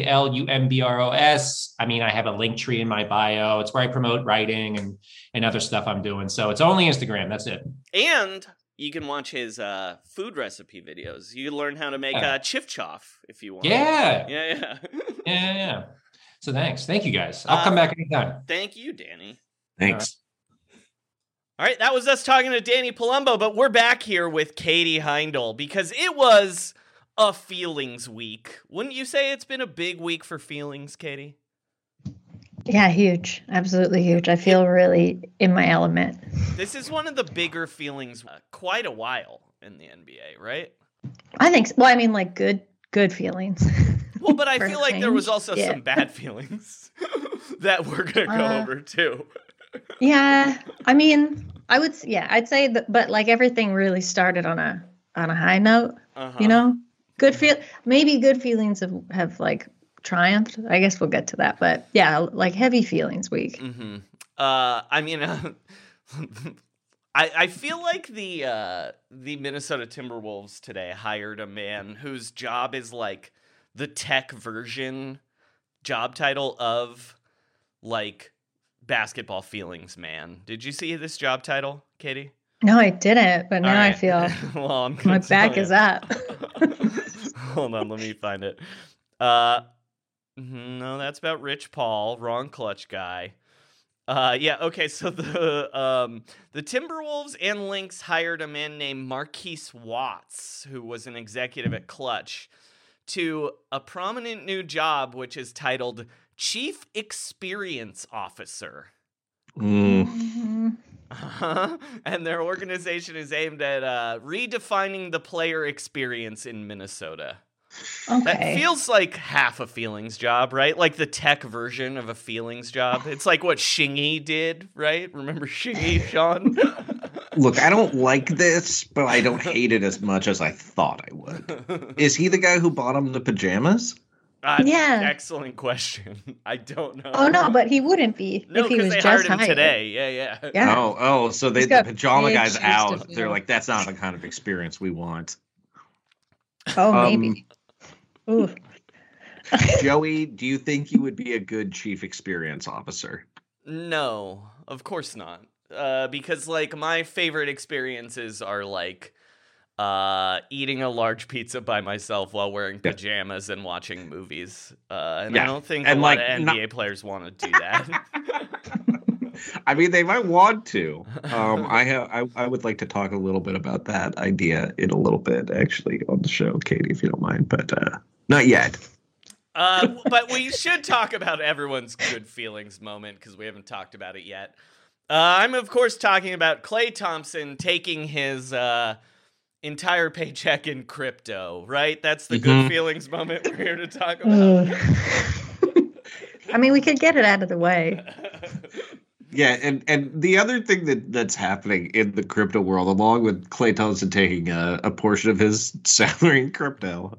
Speaker 11: PALUMBROS. I mean, I have a link tree in my bio. It's where I promote writing and other stuff I'm doing. So it's only Instagram. That's it.
Speaker 7: And You can watch his food recipe videos. You can learn how to make chifchoff if you want.
Speaker 11: Yeah. So thank you guys. I'll come back anytime.
Speaker 7: Thank you, Danny.
Speaker 6: Thanks.
Speaker 7: All right, that was us talking to Danny Palumbo, but we're back here with Katie Heindel because it was a feelings week. Wouldn't you say it's been a big week for feelings, Katie?
Speaker 9: Yeah, huge. Absolutely huge. I feel really in my element.
Speaker 7: This is one of the bigger feelings quite a while in the NBA, right?
Speaker 9: I think so. Well, I mean, like good feelings.
Speaker 7: Well, but I feel like there was also some bad feelings that we're going to go over too.
Speaker 9: Yeah. I mean, I'd say that, but like everything really started on a high note, you know? Maybe good feelings have like triumphed. I guess we'll get to that, but yeah, like heavy feelings week.
Speaker 7: Mm-hmm. I mean, I feel like the Minnesota Timberwolves today hired a man whose job is like the tech version job title of like basketball feelings man. Did you see this job title, Katie?
Speaker 9: No, I didn't, but now
Speaker 7: right.
Speaker 9: I feel
Speaker 7: well,
Speaker 9: my back is up.
Speaker 7: Hold on, let me find it. No, that's about Rich Paul, wrong clutch guy. Okay, so the Timberwolves and Lynx hired a man named Marquise Watts, who was an executive at Clutch, to a prominent new job, which is titled Chief Experience Officer.
Speaker 6: Mm.
Speaker 7: And their organization is aimed at redefining the player experience in Minnesota.
Speaker 9: Okay.
Speaker 7: That feels like half a feelings job, right? Like the tech version of a feelings job. It's like what Shingy did, right? Remember Shingy, Sean?
Speaker 6: Look, I don't like this, but I don't hate it as much as I thought I would. Is he the guy who bought him the pajamas?
Speaker 9: Yeah.
Speaker 7: Excellent question. I don't know.
Speaker 9: Oh, no, but he wouldn't be if he was
Speaker 7: they
Speaker 9: just
Speaker 7: hired him today. Yeah.
Speaker 6: Oh, so the pajama guy's out. They're like, that's not the kind of experience we want.
Speaker 9: Oh, maybe. Ooh.
Speaker 6: Joey, do you think you would be a good chief experience officer?
Speaker 7: No, of course not. Because like my favorite experiences are like eating a large pizza by myself while wearing pajamas and watching movies. I don't think a lot of NBA players want to do that.
Speaker 6: I mean, they might want to. I would like to talk a little bit about that idea in a little bit, actually, on the show, Katie, if you don't mind, but not yet.
Speaker 7: But we should talk about everyone's good feelings moment because we haven't talked about it yet. I'm, of course, talking about Klay Thompson taking his entire paycheck in crypto, right? That's the good feelings moment we're here to talk about.
Speaker 9: I mean, we could get it out of the way.
Speaker 6: Yeah, and the other thing that's happening in the crypto world, along with Klay Thompson taking a portion of his salary in crypto,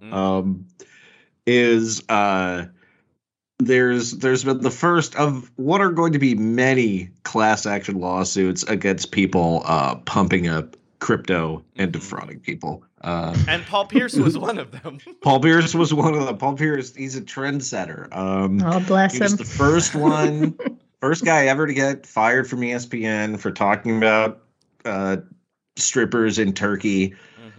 Speaker 6: is there's been the first of what are going to be many class action lawsuits against people pumping up crypto and defrauding people.
Speaker 7: And Paul Pierce was one of them.
Speaker 6: Paul Pierce was one of them. Paul Pierce, he's a trendsetter.
Speaker 9: Oh, bless him.
Speaker 6: He was the first one. First guy ever to get fired from ESPN for talking about strippers in Turkey.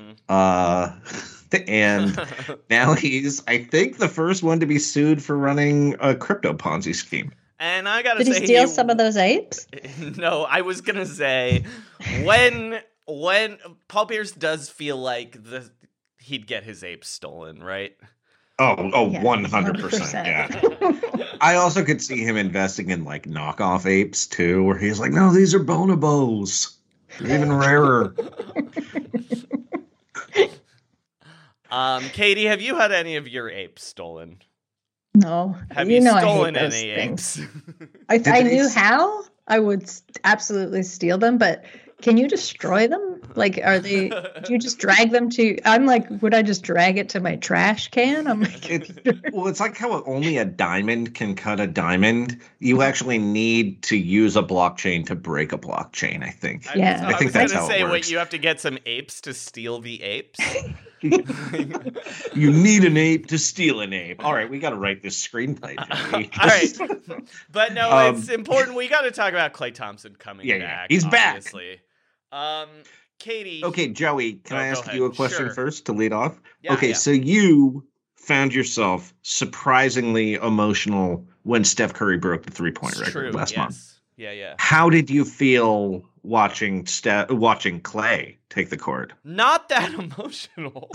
Speaker 6: And now he's, I think, the first one to be sued for running a crypto Ponzi scheme.
Speaker 7: And I gotta say,
Speaker 9: did he steal some of those apes?
Speaker 7: No, I was gonna say when Paul Pierce does feel like he'd get his apes stolen, right?
Speaker 6: Oh, yeah, 100%. Yeah. I also could see him investing in like knockoff apes too, where he's like, no, these are bonobos. They're even rarer.
Speaker 7: Katie, have you had any of your apes stolen?
Speaker 9: No.
Speaker 7: Have you stolen any apes?
Speaker 9: I knew how. I would absolutely steal them, but can you destroy them? Like, do you just drag them to, I'm like, would I just drag it to my trash can? I'm like,
Speaker 6: it's like how only a diamond can cut a diamond. You actually need to use a blockchain to break a blockchain, I think.
Speaker 9: Yeah.
Speaker 6: I think that's how it works.
Speaker 7: Wait, you have to get some apes to steal the apes?
Speaker 6: You need an ape to steal an ape. All right, we got to write this screenplay, Joey.
Speaker 7: All right. But no, it's important. We got to talk about Klay Thompson coming back.
Speaker 6: He's
Speaker 7: obviously.
Speaker 6: back.
Speaker 7: Katie.
Speaker 6: Okay, Joey, can I ask you a question first to lead off?
Speaker 7: Yeah,
Speaker 6: okay, so you found yourself surprisingly emotional when Steph Curry broke the 3-point record last month.
Speaker 7: Yeah.
Speaker 6: How did you feel watching Clay take the court?
Speaker 7: Not that emotional.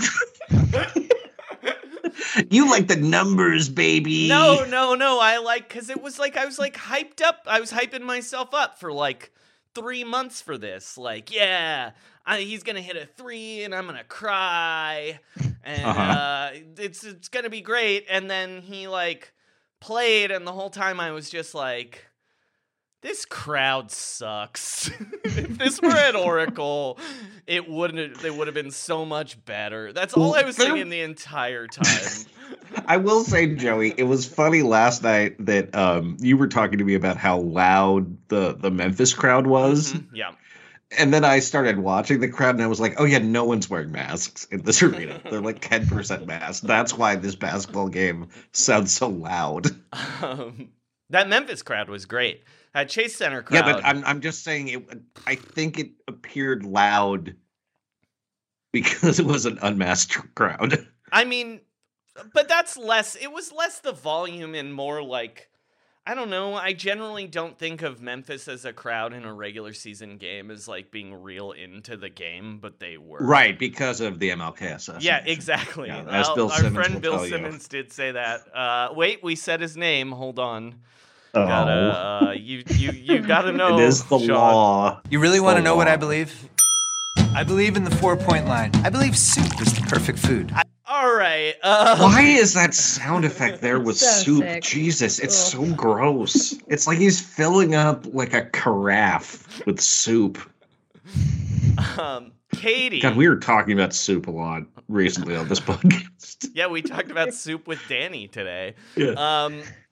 Speaker 6: You like the numbers, baby.
Speaker 7: No. I like, because it was like, I was like hyped up. I was hyping myself up for like 3 months for this. Like, he's going to hit a 3 and I'm going to cry. And it's going to be great. And then he like played, and the whole time I was just like, this crowd sucks. If this were at Oracle, it would have been so much better. That's all I was thinking the entire time.
Speaker 6: I will say, Joey, it was funny last night that you were talking to me about how loud the Memphis crowd was.
Speaker 7: Mm-hmm. Yeah.
Speaker 6: And then I started watching the crowd, and I was like, oh, yeah, no one's wearing masks in this arena. They're like 10% masked. That's why this basketball game sounds so loud.
Speaker 7: That Memphis crowd was great. That Chase Center crowd.
Speaker 6: Yeah, but I'm just saying I think it appeared loud because it was an unmasked crowd.
Speaker 7: I mean, but that's less. It was less the volume and more like, I don't know. I generally don't think of Memphis as a crowd in a regular season game as like being real into the game, but they were.
Speaker 6: Right, because of the MLK assassination.
Speaker 7: Yeah, exactly.
Speaker 6: Yeah, as Bill
Speaker 7: our
Speaker 6: Simmons
Speaker 7: friend
Speaker 6: will
Speaker 7: Bill
Speaker 6: tell
Speaker 7: Simmons did say that. Wait, we said his name. Hold on.
Speaker 6: Oh.
Speaker 7: You gotta know.
Speaker 6: It is the
Speaker 7: Sean.
Speaker 6: law.
Speaker 12: You really want to know what I believe? I believe in the 4-point line. I believe soup is the perfect food.
Speaker 7: All right.
Speaker 6: Why is that sound effect there with
Speaker 9: So
Speaker 6: soup?
Speaker 9: sick.
Speaker 6: Jesus, it's so gross. It's like he's filling up like a carafe with soup.
Speaker 7: Katie.
Speaker 6: God, we were talking about soup a lot recently on this podcast.
Speaker 7: Yeah, we talked about soup with Danny today.
Speaker 6: Yeah.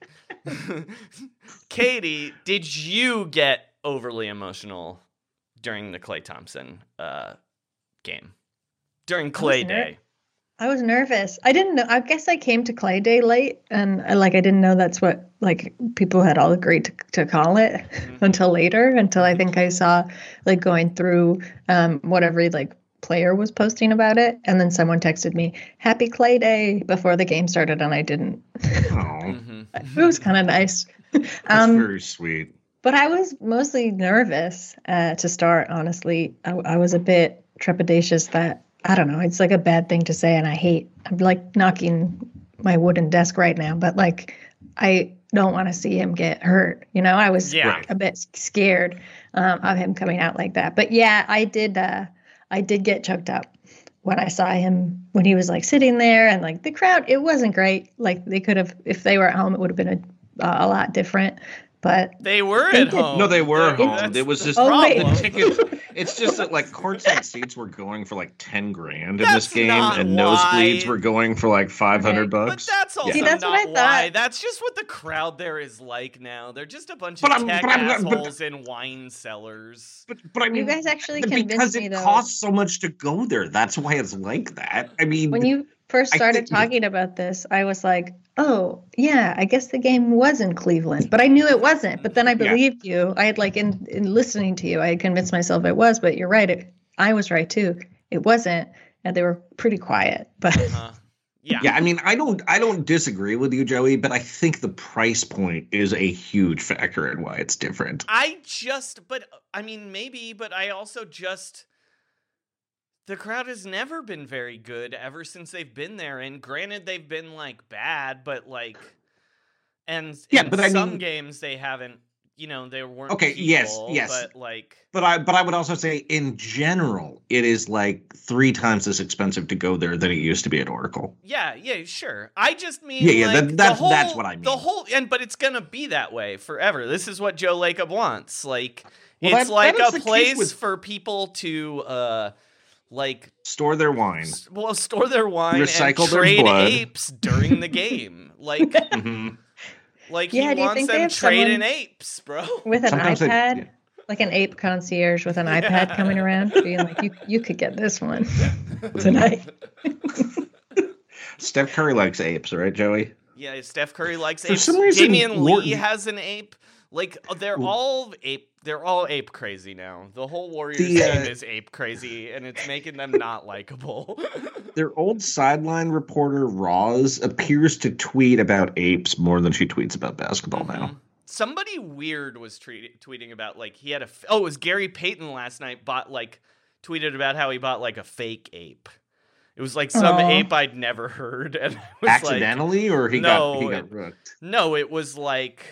Speaker 7: Katie, did you get overly emotional during the Klay Thompson game? During Clay Day?
Speaker 9: I was nervous. I didn't know. I guess I came to Clay Day late, and I didn't know that's what like people had all agreed to call it until later. Until I think I saw like going through what every like player was posting about it, and then someone texted me "Happy Clay Day" before the game started, and I didn't. It was kind of nice.
Speaker 6: That's very sweet.
Speaker 9: But I was mostly nervous to start. Honestly, I was a bit trepidatious that. I don't know. It's like a bad thing to say, and I'm like knocking my wooden desk right now, but like, I don't want to see him get hurt. You know, I was a bit scared of him coming out like that. But yeah, I did get choked up when I saw him, when he was like sitting there, and like the crowd, it wasn't great. Like they could have, if they were at home, it would have been a lot different. But
Speaker 7: they were at home.
Speaker 6: No, they were home. It was just the tickets. It's just that like courtside seats were going for like $10,000 in this game, and nosebleeds were going for like $500.
Speaker 7: But that's also
Speaker 9: that's
Speaker 7: not
Speaker 9: what I
Speaker 7: why.
Speaker 9: thought.
Speaker 7: That's just what the crowd there is like now. They're just a bunch of tech assholes in wine cellars.
Speaker 6: But I mean,
Speaker 9: you guys actually convinced
Speaker 6: because
Speaker 9: me
Speaker 6: it
Speaker 9: though.
Speaker 6: costs so much to go there. That's why it's like that. I mean,
Speaker 9: When you first started talking about this, I was like, oh, yeah, I guess the game was in Cleveland, but I knew it wasn't. But then I believed you. I had like in listening to you, I had convinced myself it was, but you're right. I was right too. It wasn't. And they were pretty quiet, but
Speaker 7: yeah.
Speaker 6: I mean, I don't disagree with you, Joey, but I think the price point is a huge factor in why it's different.
Speaker 7: I also just, the crowd has never been very good ever since they've been there. And granted, they've been like bad, but like, and in some games they haven't, they weren't.
Speaker 6: Okay.
Speaker 7: People,
Speaker 6: yes.
Speaker 7: But like,
Speaker 6: but I would also say in general, it is like 3 times as expensive to go there than it used to be at Oracle.
Speaker 7: Yeah, sure. I just mean,
Speaker 6: that's what I mean.
Speaker 7: But it's gonna be that way forever. This is what Joe Lacob wants. Like,
Speaker 6: Well,
Speaker 7: it's like
Speaker 6: that is
Speaker 7: a
Speaker 6: the
Speaker 7: place
Speaker 6: case with-
Speaker 7: for people to like
Speaker 6: store their wine.
Speaker 7: Store their wine
Speaker 6: Recycle
Speaker 7: and
Speaker 6: their
Speaker 7: trade
Speaker 6: blood.
Speaker 7: apes during the game. Like, like
Speaker 9: Yeah,
Speaker 7: he
Speaker 9: do you
Speaker 7: wants
Speaker 9: think they
Speaker 7: them
Speaker 9: have
Speaker 7: trading
Speaker 9: someone
Speaker 7: apes, bro.
Speaker 9: with an
Speaker 6: Sometimes
Speaker 9: iPad, like an ape concierge with an iPad coming around, being like, you could get this one tonight.
Speaker 6: Steph Curry likes apes, right, Joey?
Speaker 7: Yeah, Steph Curry likes
Speaker 6: For
Speaker 7: apes.
Speaker 6: some reason,
Speaker 7: Damian Lee has an ape. Like they're all ape crazy now. The whole Warriors team is ape crazy, and it's making them not likable.
Speaker 6: Their old sideline reporter Roz appears to tweet about apes more than she tweets about basketball now.
Speaker 7: Somebody weird was tweeting about like he had it was Gary Payton last night tweeted about how he bought like a fake ape. It was like some ape I'd never heard, and it was
Speaker 6: accidentally, or he got rooked.
Speaker 7: No, it was like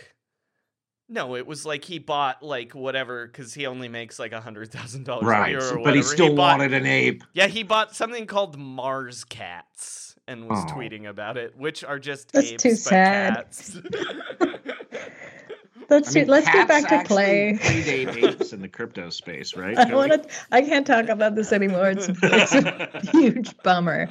Speaker 7: he bought like whatever because he only makes like $100,000 a year or whatever.
Speaker 6: But he still wanted an ape.
Speaker 7: Yeah, he bought something called Mars cats and was tweeting about it, which are just
Speaker 9: That's
Speaker 7: apes
Speaker 9: too
Speaker 7: but
Speaker 9: sad.
Speaker 7: Cats.
Speaker 9: Let's get back to Clay.
Speaker 6: Predate apes in the crypto space, right?
Speaker 9: I can't talk about this anymore. It's a huge bummer.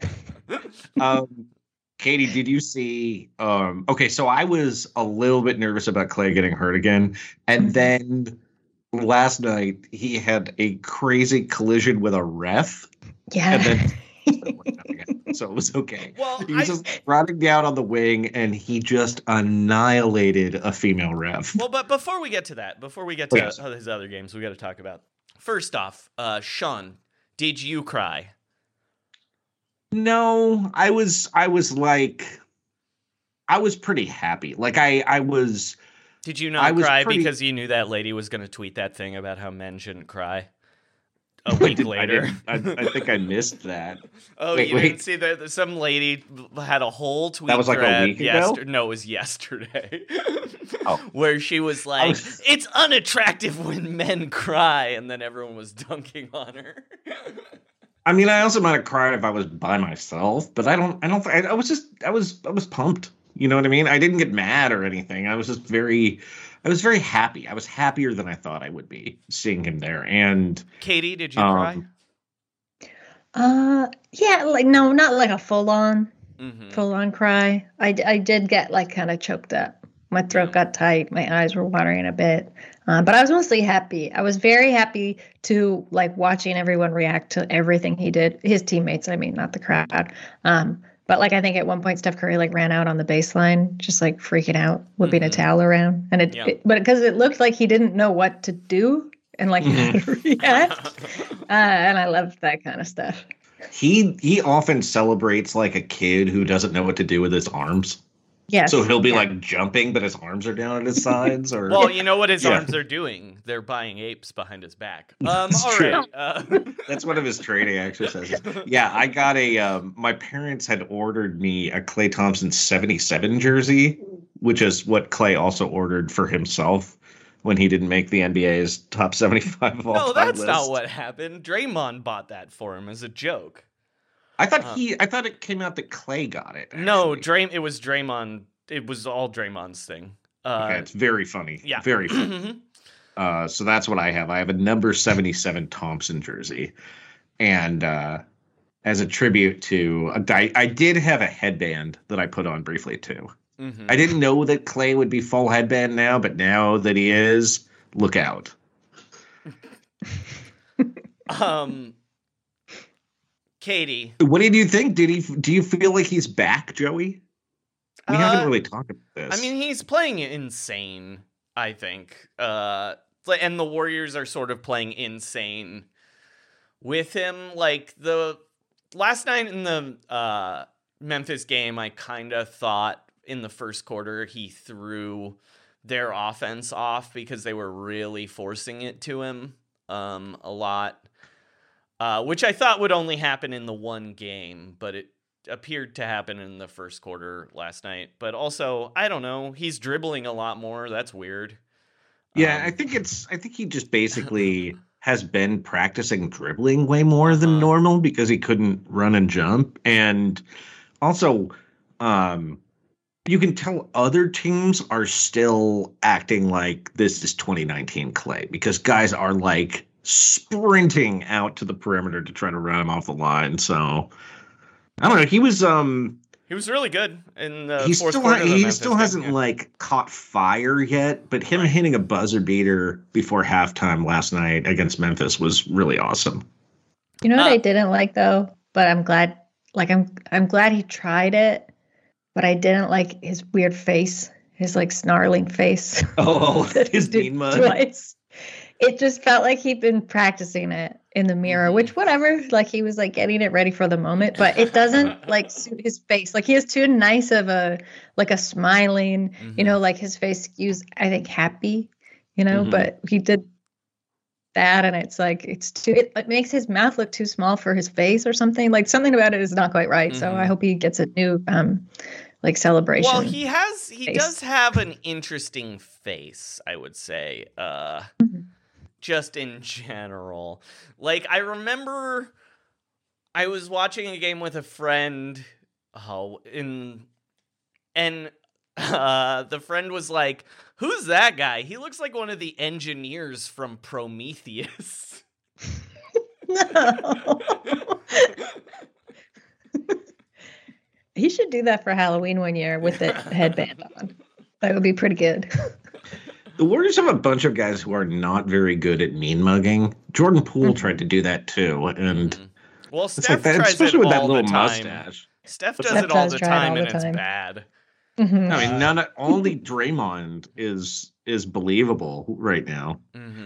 Speaker 6: Katie, did you see? Okay, so I was a little bit nervous about Clay getting hurt again, and then last night he had a crazy collision with a ref.
Speaker 9: Yeah.
Speaker 6: And then so it was okay.
Speaker 7: Well,
Speaker 6: he was just running down on the wing, and he just annihilated a female ref.
Speaker 7: Well, but before we get to his other games, we got to talk about. First off, Sean, did you cry?
Speaker 6: No, I was pretty happy. Like I was.
Speaker 7: Did you not cry because you knew that lady was going to tweet that thing about how men shouldn't cry? A week later.
Speaker 6: I think I missed that.
Speaker 7: Oh, you didn't see that? Some lady had a whole tweet.
Speaker 6: That was like a week ago?
Speaker 7: No, it was yesterday. Where she was like, it's unattractive when men cry, and then everyone was dunking on her.
Speaker 6: I mean, I also might have cried if I was by myself, but I was pumped. You know what I mean? I didn't get mad or anything. I was very happy. I was happier than I thought I would be seeing him there. And
Speaker 7: Katie, did you cry?
Speaker 9: Yeah, like no, not like a full on cry. I did get like kind of choked up. My throat got tight. My eyes were watering a bit. But I was mostly happy. I was very happy to like watching everyone react to everything he did. His teammates, I mean, not the crowd. But like I think at one point Steph Curry like ran out on the baseline, just like freaking out, whipping a towel around, and but because it looked like he didn't know what to do and like how to react, and I loved that kind of stuff.
Speaker 6: He often celebrates like a kid who doesn't know what to do with his arms.
Speaker 9: Yeah.
Speaker 6: So he'll be like jumping, but his arms are down at his sides. Or
Speaker 7: well, you know what his arms are doing? They're buying apes behind his back. All right.
Speaker 6: That's one of his training exercises. Yeah, I got my parents had ordered me a Klay Thompson 77 jersey, which is what Klay also ordered for himself when he didn't make the NBA's top 75 of all time.
Speaker 7: No, that's
Speaker 6: list.
Speaker 7: not what happened. Draymond bought that for him as a joke.
Speaker 6: I thought it came out that Klay got it. Actually.
Speaker 7: No, it was Draymond. It was all Draymond's thing.
Speaker 6: Okay, it's very funny.
Speaker 7: Yeah.
Speaker 6: Very funny. So that's what I have. I have a number 77 Thompson jersey. And as a tribute to I did have a headband that I put on briefly too. Mm-hmm. I didn't know that Klay would be full headband now, but now that he is, look out.
Speaker 7: Katie,
Speaker 6: what did you think? Do you feel like he's back, Joey? We haven't really talked about this.
Speaker 7: I mean, he's playing insane, I think. And the Warriors are sort of playing insane with him. Like the last night in the Memphis game, I kind of thought in the first quarter he threw their offense off because they were really forcing it to him a lot. Which I thought would only happen in the one game, but it appeared to happen in the first quarter last night. But also, I don't know, he's dribbling a lot more. That's weird.
Speaker 6: Yeah, I think he just basically has been practicing dribbling way more than normal because he couldn't run and jump. And also, you can tell other teams are still acting like this is 2019 Klay because guys are like sprinting out to the perimeter to try to run him off the line. So I don't know. He was
Speaker 7: really good in the fourth quarter.
Speaker 6: He still hasn't like caught fire yet, but him hitting a buzzer beater before halftime last night against Memphis was really awesome.
Speaker 9: You know what I didn't like though, but I'm glad. Like I'm glad he tried it, but I didn't like his weird face his like snarling face.
Speaker 6: Oh,
Speaker 9: that
Speaker 6: his
Speaker 9: he did
Speaker 6: mean mug.
Speaker 9: twice. It just felt like he'd been practicing it in the mirror, which whatever, like he was like getting it ready for the moment, but it doesn't like suit his face. Like he has too nice of a smiling, you know, like his face skews, I think, happy, you know, but he did that and it's like it makes his mouth look too small for his face or something. Like something about it is not quite right. So I hope he gets a new like celebration.
Speaker 7: Well, he does have an interesting face, I would say. Just in general. Like, I remember I was watching a game with a friend, and the friend was like, "Who's that guy? He looks like one of the engineers from Prometheus."
Speaker 9: No. He should do that for Halloween one year with the headband on. That would be pretty good.
Speaker 6: The Warriors have a bunch of guys who are not very good at mean mugging. Jordan Poole tried to do that too, and
Speaker 7: well, Steph
Speaker 6: like
Speaker 7: tries
Speaker 6: especially
Speaker 7: it
Speaker 6: with that
Speaker 7: all
Speaker 6: little
Speaker 7: the time.
Speaker 6: mustache.
Speaker 7: Steph does it all the time, and it's bad.
Speaker 6: I mean, only Draymond is believable right now.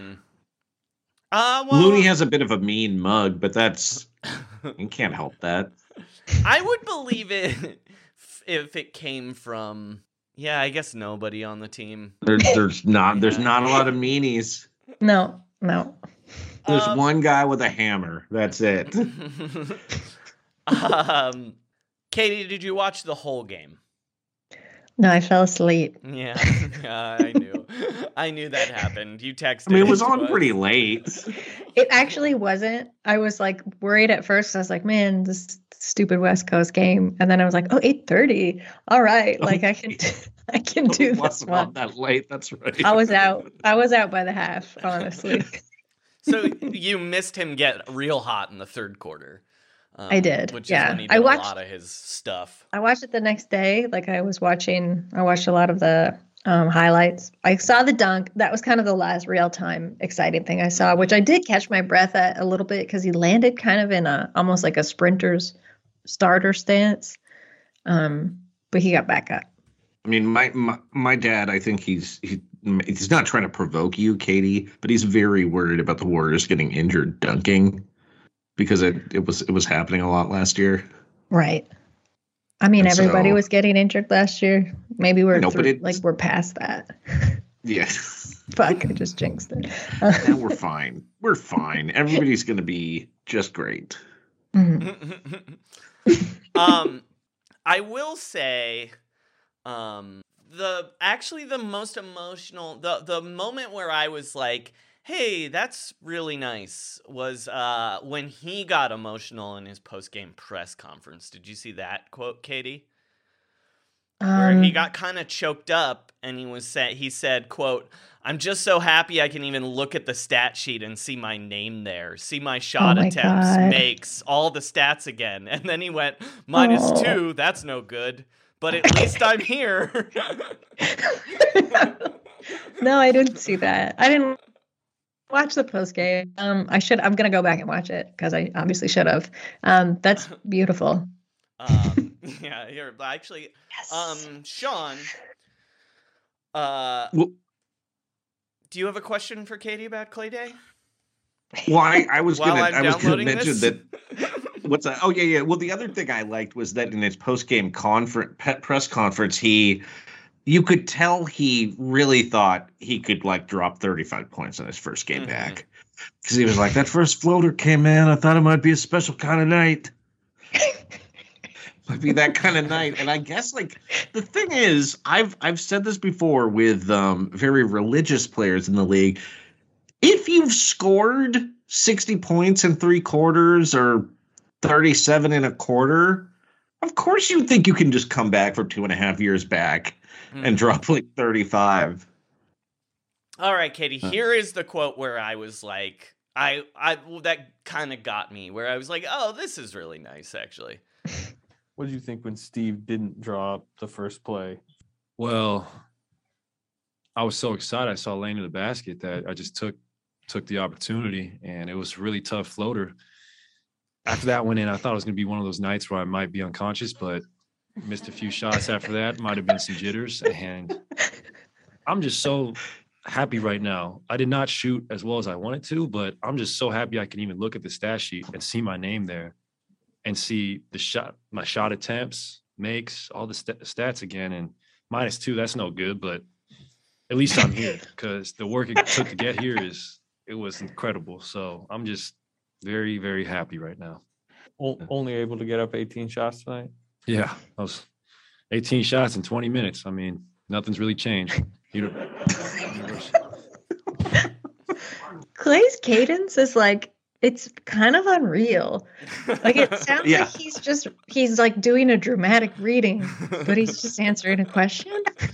Speaker 7: Well,
Speaker 6: Looney has a bit of a mean mug, but that's you can't help that.
Speaker 7: I would believe it if it came from. Yeah, I guess nobody on the team.
Speaker 6: There's not a lot of meanies.
Speaker 9: No.
Speaker 6: There's one guy with a hammer. That's it.
Speaker 7: Katie, did you watch the whole game?
Speaker 9: No, I fell asleep.
Speaker 7: Yeah, I knew that happened. You texted.
Speaker 6: I mean, it was on pretty late.
Speaker 9: It actually wasn't. I was like worried at first. I was like, man, this stupid West Coast game. And then I was like, oh, 8:30. All right. Like I can do this one.
Speaker 6: That late. That's right.
Speaker 9: I was out by the half, honestly.
Speaker 7: So you missed him get real hot in the third quarter.
Speaker 9: I did.
Speaker 7: Which is when he did a lot of his stuff.
Speaker 9: I watched it the next day. Like I watched a lot of the highlights. I saw the dunk. That was kind of the last real time exciting thing I saw, which I did catch my breath at a little bit because he landed kind of in almost like a sprinter's starter stance. But he got back up.
Speaker 6: I mean, my dad, I think he's not trying to provoke you, Katie, but he's very worried about the Warriors getting injured dunking because it was happening a lot last year.
Speaker 9: Right. I mean, everybody was getting injured last year. Maybe we're past that.
Speaker 6: Yeah.
Speaker 9: Fuck, I just jinxed it.
Speaker 6: Now we're fine. We're fine. Everybody's going to be just great.
Speaker 7: I will say, the most emotional, the moment where I was like, hey, that's really nice, was when he got emotional in his post-game press conference. Did you see that quote, Katie? Where he got kind of choked up and he said, quote, "I'm just so happy I can even look at the stat sheet and see my name there. See my shot attempts, makes, all the stats again." And then he went, -2, that's no good. But at least I'm here.
Speaker 9: No, I didn't see that. I didn't watch the post game. I'm gonna go back and watch it because I obviously should have. That's beautiful.
Speaker 7: Yeah, here actually.
Speaker 9: Yes.
Speaker 7: Sean. Do you have a question for Katie about Clay Day?
Speaker 6: Well, I was going to mention
Speaker 7: this?
Speaker 6: that. What's that? Oh, yeah. Well, the other thing I liked was that in his post-game press conference, you could tell he really thought he could drop 35 points on his first game back. Because he was like, that first floater came in. I thought it might be a special kind of night. Might be that kind of night. And I guess the thing is, I've said this before with very religious players in the league. If you've scored 60 points in 3 quarters or 37 in a quarter, of course you think you can just come back from 2.5 years back and drop 35.
Speaker 7: All right, Katie, here is the quote where I was like, that kind of got me, where I was like, oh, this is really nice, actually.
Speaker 13: What did you think when Steve didn't draw up the first play?
Speaker 14: Well, I was so excited. I saw Lane in the basket that I just took the opportunity, and it was a really tough floater. After that went in, I thought it was going to be one of those nights where I might be unconscious, but missed a few shots after that. Might have been some jitters. And I'm just so happy right now. I did not shoot as well as I wanted to, but I'm just so happy I can even look at the stat sheet and see my name there and see my shot attempts, makes, all the stats again. And -2, that's no good, but at least I'm here because the work it took to get here it was incredible. So I'm just very, very happy right now.
Speaker 13: Only able to get up 18 shots tonight?
Speaker 14: Yeah, I was 18 shots in 20 minutes. I mean, nothing's really changed.
Speaker 9: Clay's cadence is like, it's kind of unreal. Like it sounds like he's like doing a dramatic reading, but he's just answering a question.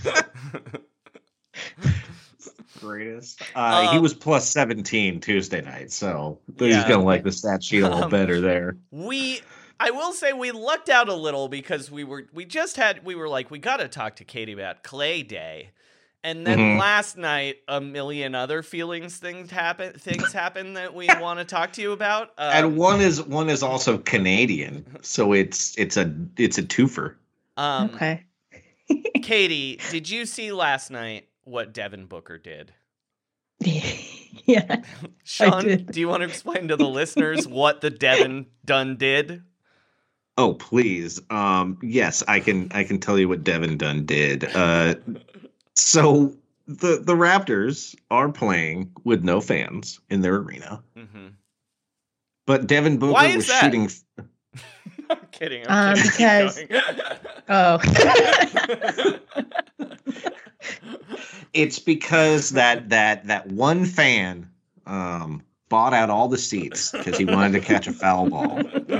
Speaker 6: Greatest. He was plus 17 Tuesday night, so he's gonna like the stat sheet a little better there.
Speaker 7: I will say we lucked out a little because we were like, we got to talk to Katie about Clay Day. And then last night, a million other things happened that we want to talk to you about.
Speaker 6: And one is also Canadian, so it's a twofer.
Speaker 9: Okay.
Speaker 7: Katie, did you see last night what Devin Booker did?
Speaker 9: Yeah.
Speaker 7: Sean, do you want to explain to the listeners what the Devin Dunn did?
Speaker 6: Oh, please. Yes, I can tell you what Devin Dunn did. So the Raptors are playing with no fans in their arena.
Speaker 7: Mm-hmm.
Speaker 6: But Devin Booker was shooting.
Speaker 7: I'm kidding.
Speaker 9: Because
Speaker 6: it's because that one fan bought out all the seats because he wanted to catch a foul ball.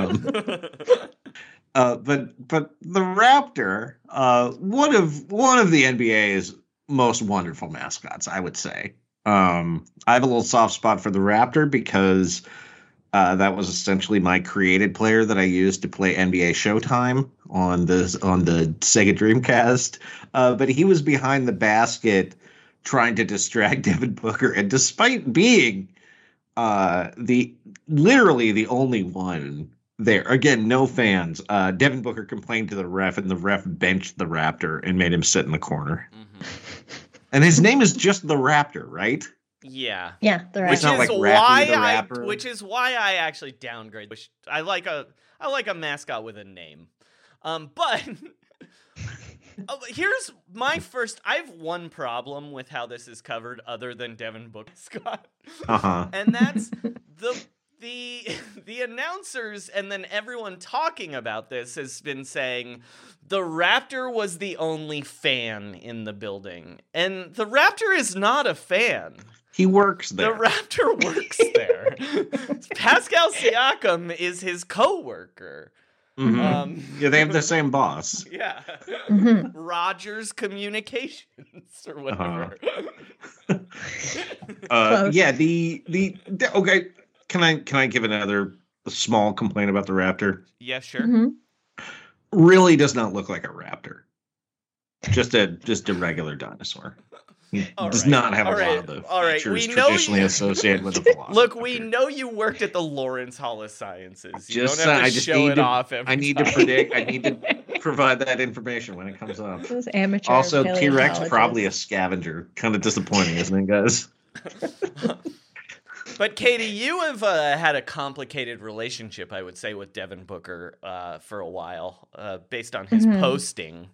Speaker 6: But the Raptor, one of the NBA's most wonderful mascots, I would say. I have a little soft spot for the Raptor because that was essentially my created player that I used to play NBA Showtime on the Sega Dreamcast. But he was behind the basket trying to distract Devin Booker, and despite being literally the only one there, again, no fans, Devin Booker complained to the ref, and the ref benched the Raptor and made him sit in the corner. Mm-hmm. And his name is just the Raptor, right?
Speaker 7: Yeah.
Speaker 9: Yeah, the Raptor.
Speaker 7: Which is why I actually downgrade. I like a mascot with a name. But here's my first. I have one problem with how this is covered, other than Devin Booker, Scott. And that's the announcers and then everyone talking about this has been saying the Raptor was the only fan in the building. And the Raptor is not a fan.
Speaker 6: He works there.
Speaker 7: The Raptor works there. Pascal Siakam is his co-worker.
Speaker 6: Mm-hmm. Yeah, they have the same boss.
Speaker 7: Yeah.
Speaker 9: Mm-hmm.
Speaker 7: Rogers Communications or whatever.
Speaker 6: Yeah, okay. Can I give another small complaint about the Raptor?
Speaker 7: Yeah, sure.
Speaker 9: Mm-hmm.
Speaker 6: Really does not look like a raptor. Just a regular dinosaur. He does not have a lot of the features traditionally associated with the velociraptor.
Speaker 7: Look, we know you worked at the Lawrence Hall of Sciences. You don't have to show it off every time.
Speaker 6: I need to predict. I need to provide that information when it comes up.
Speaker 9: Those amateur
Speaker 6: Also, T-Rex probably a scavenger. Kind of disappointing, isn't it, guys?
Speaker 7: But Katie, you have had a complicated relationship, I would say, with Devin Booker for a while, based on his posting.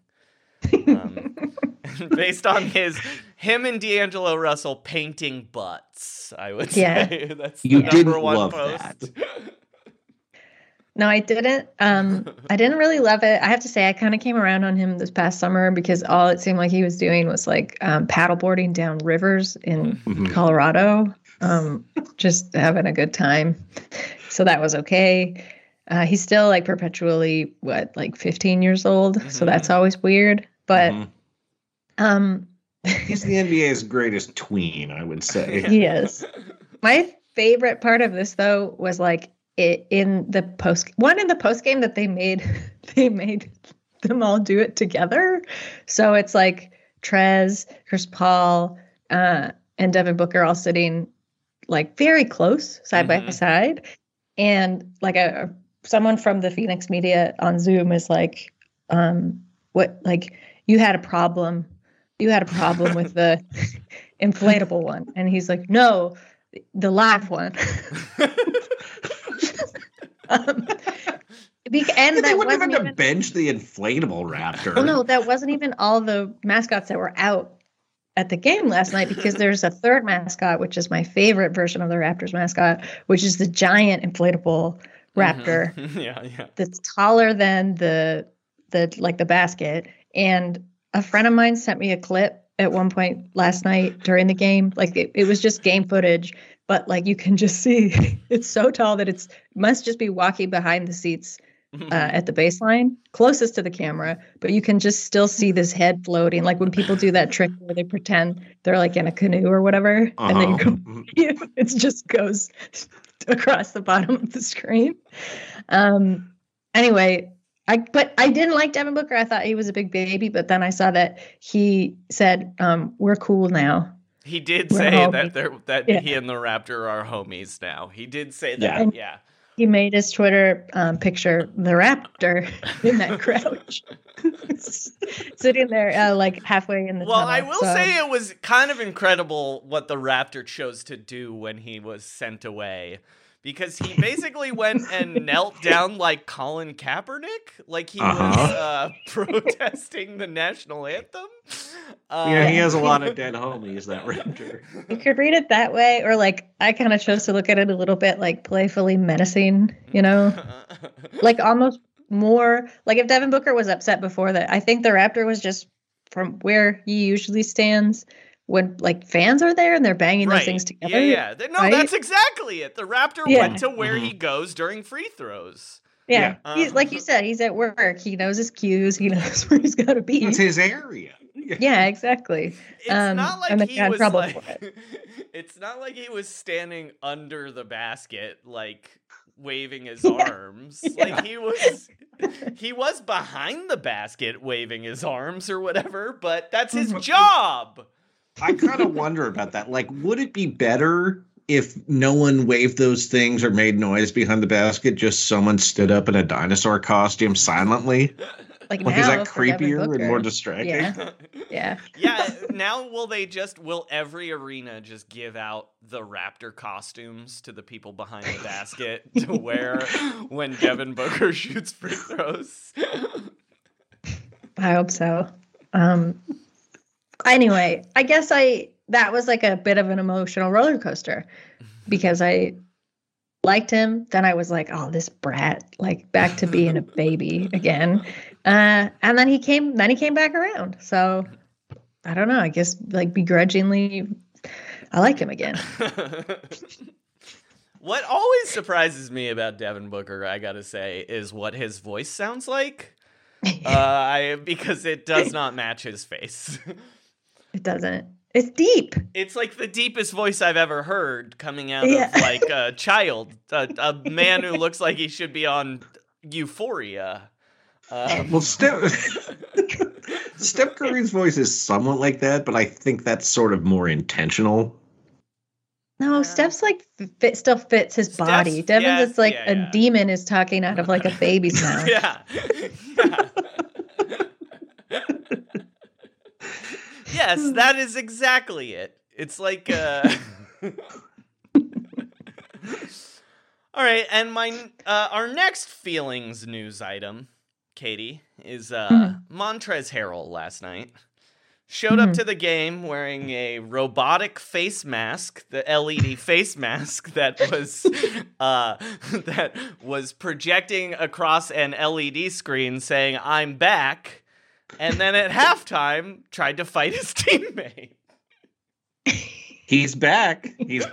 Speaker 7: Based on him and D'Angelo Russell painting butts, I would say. That's the number one post.
Speaker 6: That.
Speaker 9: No, I didn't. I didn't really love it. I have to say, I kind of came around on him this past summer because all it seemed like he was doing was like paddleboarding down rivers in Colorado, just having a good time. So that was okay. He's still like perpetually, 15 years old. So that's always weird. But
Speaker 6: he's the NBA's greatest tween, I would say.
Speaker 9: He is. My favorite part of this, though, was like in the post game that they made them all do it together. So it's like Trez, Chris Paul, and Devin Booker all sitting like very close side by side, and like someone from the Phoenix media on Zoom is like, what, like, you had a problem with the inflatable one. And he's like, no, the live one.
Speaker 6: And they wouldn't have had to bench the inflatable raptor.
Speaker 9: Well, no, that wasn't even all the mascots that were out at the game last night, because there's a third mascot, which is my favorite version of the Raptors mascot, which is the giant inflatable raptor.
Speaker 7: Yeah.
Speaker 9: That's taller than the basket. And a friend of mine sent me a clip at one point last night during the game. Like it was just game footage, but like you can just see it's so tall that it must just be walking behind the seats at the baseline, closest to the camera, but you can just still see this head floating. Like when people do that trick where they pretend they're like in a canoe or whatever, and then it just goes across the bottom of the screen. Anyway, I didn't like Devin Booker. I thought he was a big baby, but then I saw that he said, "We're cool now."
Speaker 7: He did say that he and the Raptor are homies now. He did say that. Yeah.
Speaker 9: He made his Twitter picture the Raptor in that crouch, sitting there like halfway in the tunnel.
Speaker 7: I will say it was kind of incredible what the Raptor chose to do when he was sent away, because he basically went and knelt down like Colin Kaepernick, like he was protesting the national anthem.
Speaker 6: He has a lot of dead homies, that Raptor.
Speaker 9: You could read it that way, or like I kind of chose to look at it a little bit like playfully menacing, like almost more like if Devin Booker was upset before that. I think the Raptor was just from where he usually stands when like fans are there and they're banging those things together.
Speaker 7: Yeah. No, right? That's exactly it. The Raptor went to where he goes during free throws.
Speaker 9: Yeah. He's, like you said, he's at work. He knows his cues. He knows where he's got to be.
Speaker 6: It's his area.
Speaker 9: Yeah, exactly.
Speaker 7: It's not like he was like, it's not like he was standing under the basket, like waving his arms. Like he was behind the basket waving his arms or whatever, but that's his job.
Speaker 6: I kind of wonder about that. Like, would it be better if no one waved those things or made noise behind the basket, just someone stood up in a dinosaur costume silently?
Speaker 9: Like
Speaker 6: is that creepier and more distracting?
Speaker 9: Yeah.
Speaker 7: Now will every arena just give out the Raptor costumes to the people behind the basket to wear when Devin Booker shoots free throws?
Speaker 9: I hope so. Anyway, I guess that was like a bit of an emotional roller coaster because I liked him. Then I was like, oh, this brat, like back to being a baby again. And then he came back around. So I don't know. I guess like begrudgingly, I like him again.
Speaker 7: What always surprises me about Devin Booker, I gotta say, is what his voice sounds like. Because it does not match his face.
Speaker 9: It doesn't. It's deep.
Speaker 7: It's like the deepest voice I've ever heard coming out of like a child, a man who looks like he should be on Euphoria.
Speaker 6: Well, Steph Curry's voice is somewhat like that, but I think that's sort of more intentional.
Speaker 9: No, Steph's like still fits his body. Devin's like a demon is talking out of like a baby's mouth.
Speaker 7: Yes, that is exactly it. It's like All right, and our next feelings news item, Katie, is Montrezl Harrell last night showed up to the game wearing a robotic face mask, the LED face mask that was projecting across an LED screen saying "I'm back," and then at halftime tried to fight his teammate.
Speaker 6: He's back,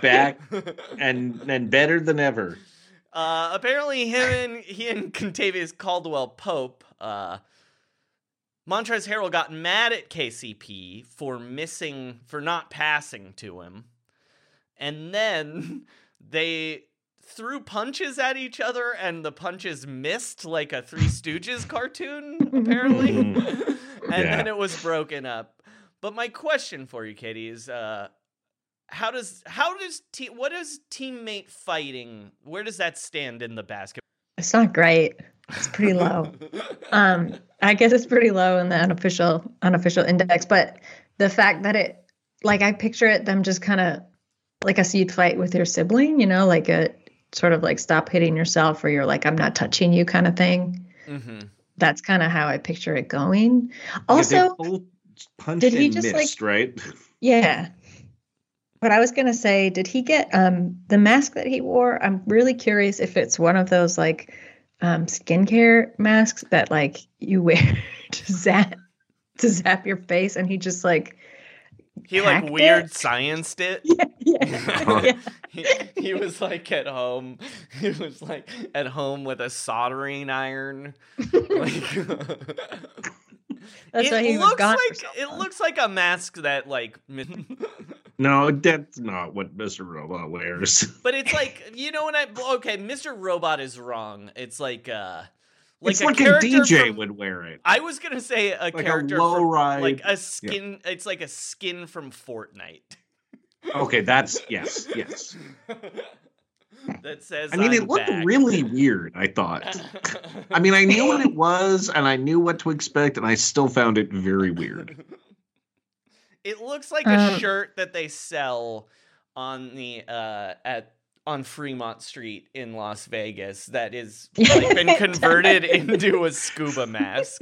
Speaker 6: and better than ever.
Speaker 7: Apparently, he and Kentavious Caldwell-Pope, Montrezl Harrell got mad at KCP for not passing to him, and then they threw punches at each other, and the punches missed like a Three Stooges cartoon, apparently, and then it was broken up. But my question for you, Katie, is what is teammate fighting? Where does that stand in the basketball?
Speaker 9: It's not great. It's pretty low. I guess it's pretty low in the unofficial index, but the fact that it, like, I picture it them just kind of like a you'd fight with your sibling, like a sort of like stop hitting yourself, or you're like, I'm not touching you kind of thing.
Speaker 7: Mm-hmm.
Speaker 9: That's kind of how I picture it going. Also,
Speaker 6: did he just missed, right?
Speaker 9: Yeah. But I was going to say, did he get the mask that he wore? I'm really curious if it's one of those like skincare masks that like you wear to zap your face, and he just like
Speaker 7: weird scienced it.
Speaker 9: Yeah.
Speaker 7: He was like at home. He was like at home with a soldering iron.
Speaker 9: That's why he was gone.
Speaker 7: It looks like a mask that like.
Speaker 6: No, that's not what Mr. Robot wears.
Speaker 7: But it's like, Mr. Robot is wrong. It's like
Speaker 6: it's like a DJ would wear it.
Speaker 7: I was gonna say a
Speaker 6: like
Speaker 7: character
Speaker 6: a low ride,
Speaker 7: like a skin. Yeah. It's like a skin from Fortnite.
Speaker 6: Okay, that's yes.
Speaker 7: That says.
Speaker 6: I mean, it looked really weird. I thought. I mean, I knew what it was, and I knew what to expect, and I still found it very weird.
Speaker 7: It looks like a shirt that they sell on the on Fremont Street in Las Vegas that is like been converted into a scuba mask.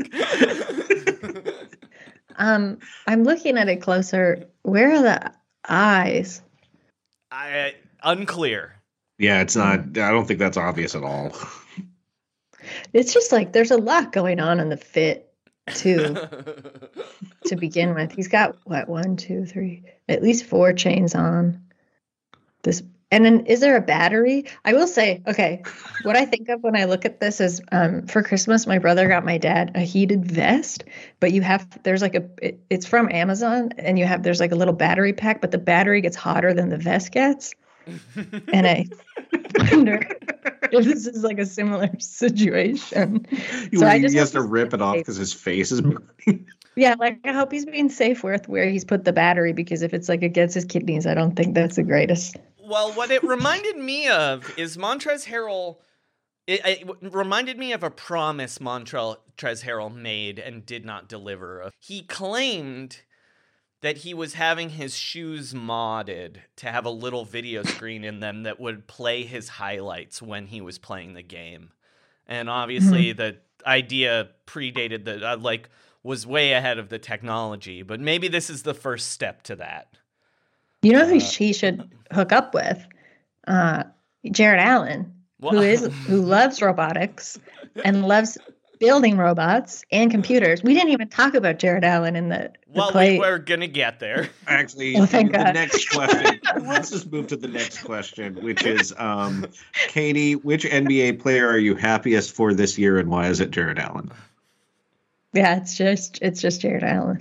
Speaker 9: I'm looking at it closer. Where are the eyes?
Speaker 7: Unclear.
Speaker 6: Yeah, it's not. I don't think that's obvious at all.
Speaker 9: It's just like there's a lot going on in the fit too. To begin with, he's got what 1, 2, 3, at least 4 chains on. This, and then is there a battery? I will say, okay, what I think of when I look at this is, for Christmas, my brother got my dad a heated vest, but there's like it's from Amazon, and there's like a little battery pack, but the battery gets hotter than the vest gets. And I wonder if this is like a similar situation.
Speaker 6: He has to rip it off because his face is burning.
Speaker 9: Yeah, like I hope he's being safe with where he's put the battery, because if it's like against his kidneys, I don't think that's the greatest.
Speaker 7: Well, what it reminded me of is Montrezl Harrell. It reminded me of a promise Montrezl Harrell made and did not deliver. He claimed that he was having his shoes modded to have a little video screen in them that would play his highlights when he was playing the game. And obviously the idea predated was way ahead of the technology, but maybe this is the first step to that.
Speaker 9: You know who he should hook up with? Jared Allen, who loves robotics and loves building robots and computers. We didn't even talk about Jared Allen in the play.
Speaker 7: We're gonna get there.
Speaker 6: Actually, the next question. Let's just move to the next question, which is, Katie, which NBA player are you happiest for this year, and why is it Jared Allen?
Speaker 9: Yeah, it's just Jared Allen.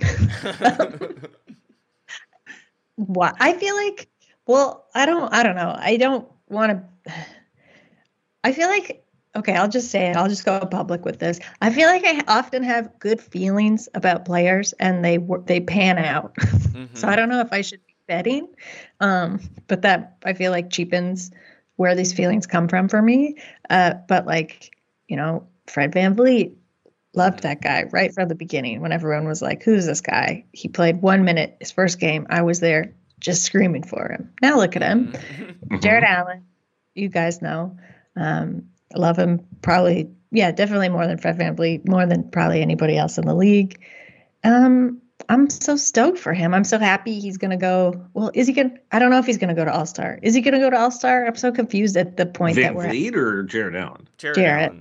Speaker 9: What I feel like, I don't know. I don't want to. I feel like, okay, I'll just say it. I'll just go public with this. I feel like I often have good feelings about players, and they pan out. Mm-hmm. So I don't know if I should be betting, but that I feel like cheapens where these feelings come from for me. But like, Fred VanVleet. Loved that guy right from the beginning when everyone was like, who's this guy? He played 1 minute, his first game. I was there just screaming for him. Now look at him. Mm-hmm. Jared Allen, you guys know. Love him probably, definitely more than Fred VanVleet, more than probably anybody else in the league. I'm so stoked for him. I'm so happy he's going to go. Well, I don't know if he's going to go to All-Star. Is he going to go to All-Star? I'm so confused at the point that we're at.
Speaker 6: VanVleet or Jared Allen?
Speaker 7: Jared Allen.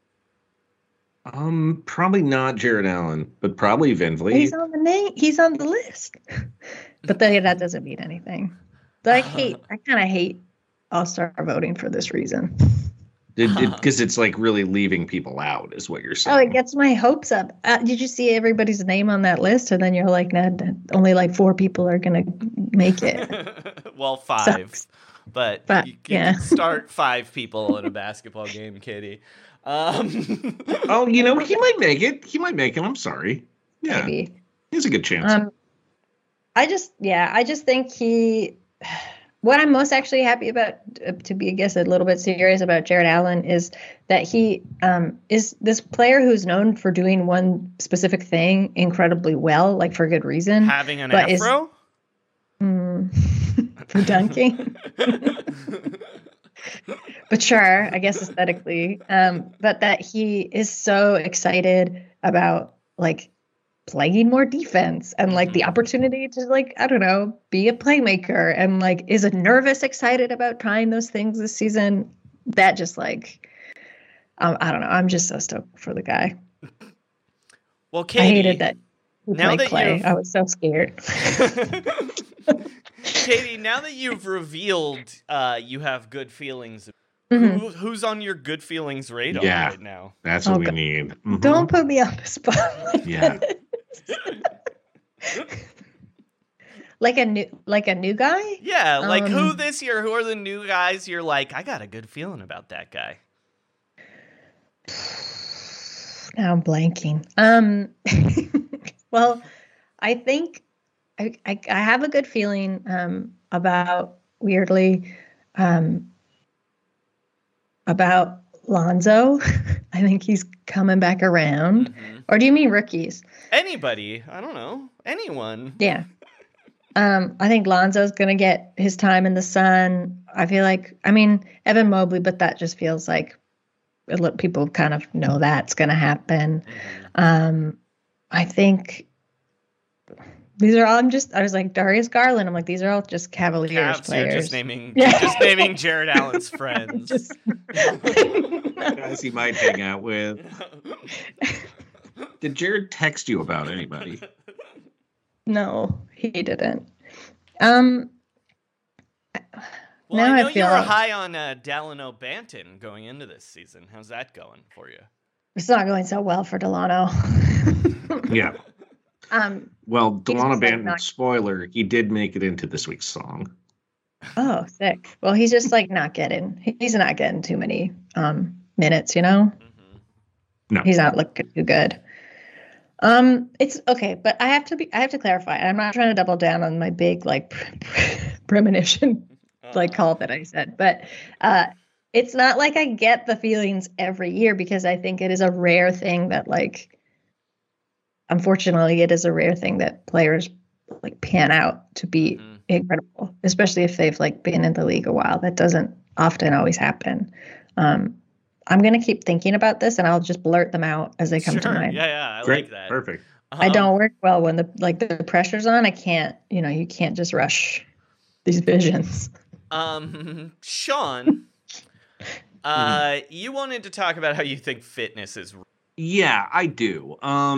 Speaker 6: Probably not Jared Allen, but probably VanVleet.
Speaker 9: He's on the list. But that doesn't mean anything. But I kind of hate All-Star voting for this reason.
Speaker 6: Because it's like really leaving people out, is what you're saying.
Speaker 9: Oh, it gets my hopes up. Did you see everybody's name on that list? And then you're like, nah, only like 4 people are going to make it.
Speaker 7: Well, 5.
Speaker 9: Sucks.
Speaker 7: But you can start 5 people in a basketball game, Katie.
Speaker 6: He might make it. He might make it. I'm sorry. Yeah, maybe. He has a good chance.
Speaker 9: I just think what I'm most actually happy about, to be, I guess, a little bit serious about Jared Allen, is that he is this player who's known for doing one specific thing incredibly well, like for good reason.
Speaker 7: Having an afro?
Speaker 9: For dunking. But sure, I guess aesthetically. But that he is so excited about like playing more defense and like the opportunity to like, I don't know, be a playmaker, and like is nervous excited about trying those things this season. That just like, I don't know. I'm just so stoked for the guy.
Speaker 7: Well, Katie,
Speaker 9: I hated that.
Speaker 7: Now that
Speaker 9: Clay. I was so scared.
Speaker 7: Katie, now that you've revealed you have good feelings, who's on your good feelings radar right now?
Speaker 6: That's what we need. Mm-hmm.
Speaker 9: Don't put me on the spot.
Speaker 6: Yeah.
Speaker 9: like a new guy?
Speaker 7: Yeah, like who this year? Who are the new guys you're like, I got a good feeling about that guy?
Speaker 9: Now I'm blanking. Well, I think I have a good feeling about, weirdly, about Lonzo. I think he's coming back around. Or do you mean rookies?
Speaker 7: Anybody. I don't know. Anyone.
Speaker 9: Yeah. I think Lonzo's going to get his time in the sun. I feel like, I mean, Evan Mobley, but that just feels like people kind of know that's going to happen. I think these are all, I was like, Darius Garland. I'm like, these are all just Cavaliers players.
Speaker 7: Just naming Jared Allen's friends.
Speaker 6: Guys he might hang out with. Did Jared text you about anybody?
Speaker 9: No, he didn't.
Speaker 7: Well,
Speaker 9: now
Speaker 7: I know
Speaker 9: feel
Speaker 7: you were
Speaker 9: like
Speaker 7: high on Delano Banton going into this season. How's that going for you?
Speaker 9: it's not going so well for Delano.
Speaker 6: Yeah. Well, Delano
Speaker 9: just, like,
Speaker 6: Banton, spoiler, he did make it into this week's song.
Speaker 9: Oh, sick. Well, he's just like he's not getting too many minutes, you know?
Speaker 6: No.
Speaker 9: He's not looking too good. It's okay, but I have to clarify. I'm not trying to double down on my big like premonition like call that I said, but it's not like I get the feelings every year, because I think it is a rare thing that, like, unfortunately, it is a rare thing that players like pan out to be incredible, especially if they've like been in the league a while. That doesn't often always happen. I'm going to keep thinking about this, and I'll just blurt them out as they come to mind.
Speaker 7: Yeah, I
Speaker 6: Great.
Speaker 7: like that.
Speaker 6: Perfect.
Speaker 9: I don't work well when the pressure's on. I can't, you can't just rush these visions.
Speaker 7: Sean, you wanted to talk about how you think fitness is.
Speaker 6: Yeah, I do.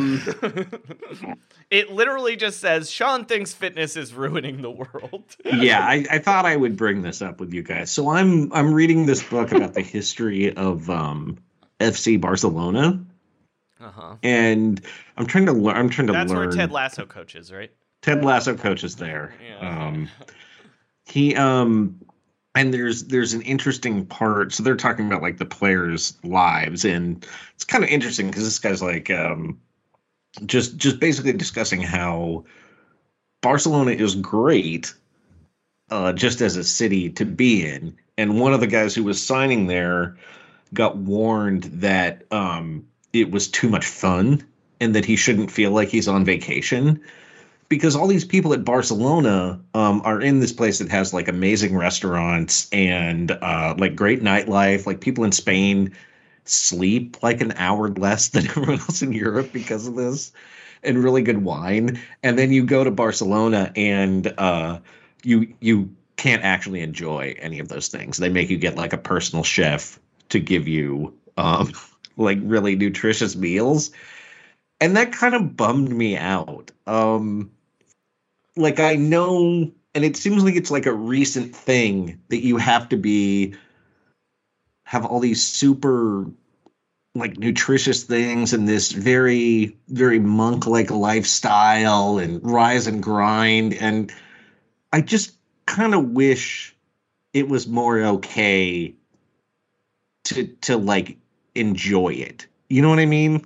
Speaker 7: It literally just says Sean thinks fitness is ruining the world.
Speaker 6: Yeah, I thought I would bring this up with you guys. So I'm reading this book about the history of FC Barcelona. And I'm trying to learn.
Speaker 7: That's where Ted Lasso coaches, right?
Speaker 6: Ted Lasso coaches there.
Speaker 7: Yeah.
Speaker 6: He and there's an interesting part. So they're talking about like the players' lives, and it's kind of interesting because this guy's like just basically discussing how Barcelona is great just as a city to be in. And one of the guys who was signing there got warned that it was too much fun and that he shouldn't feel like he's on vacation, because all these people at Barcelona are in this place that has like amazing restaurants and like great nightlife. Like people in Spain sleep like an hour less than everyone else in Europe because of this, and really good wine. And then you go to Barcelona and you can't actually enjoy any of those things. They make you get like a personal chef to give you like really nutritious meals. And that kind of bummed me out. Like I know, and it seems like it's like a recent thing that you have to have all these super like nutritious things and this very, very monk-like lifestyle and rise and grind. And I just kind of wish it was more okay to like enjoy it. You know what I mean?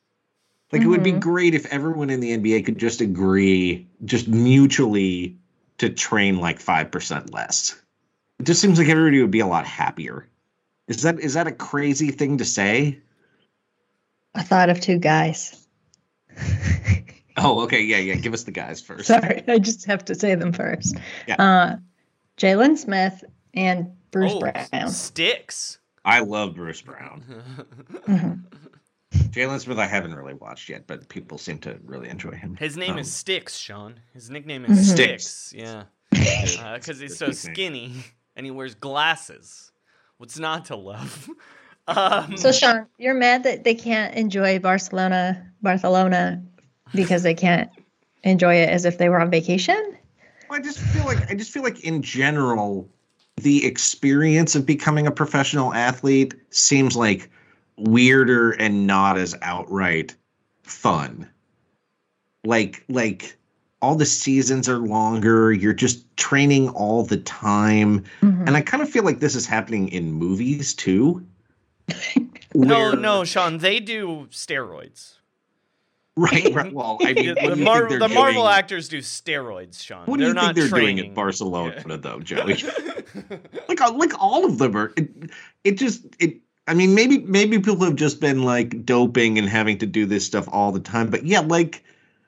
Speaker 6: Like, it would be great if everyone in the NBA could just agree, just mutually to train like 5% less. It just seems like everybody would be a lot happier. Is that a crazy thing to say?
Speaker 9: I thought of two guys.
Speaker 6: Oh, okay. Yeah. Give us the guys first.
Speaker 9: Sorry, I just have to say them first.
Speaker 6: Yeah.
Speaker 9: Jalen Smith and Bruce Brown.
Speaker 7: Sticks.
Speaker 6: I love Bruce Brown.
Speaker 9: Mm-hmm.
Speaker 6: Jalen Smith I haven't really watched yet, but people seem to really enjoy him.
Speaker 7: His name is Sticks, Sean. His nickname is
Speaker 6: Sticks.
Speaker 7: Sticks. Yeah. Because he's so skinny and he wears glasses. What's not to love?
Speaker 9: So, Sean, you're mad that they can't enjoy Barcelona because they can't enjoy it as if they were on vacation?
Speaker 6: Well, I just feel like in general, the experience of becoming a professional athlete seems like weirder and not as outright fun. Like all the seasons are longer. You're just training all the time. Mm-hmm. And I kind of feel like this is happening in movies too.
Speaker 7: No, Sean, they do steroids.
Speaker 6: Right. Well, I mean,
Speaker 7: the Marvel actors do steroids, Sean.
Speaker 6: What do you think they're doing at Barcelona, though, Joey? like all of them are. I mean, maybe people have just been like doping and having to do this stuff all the time. But yeah, like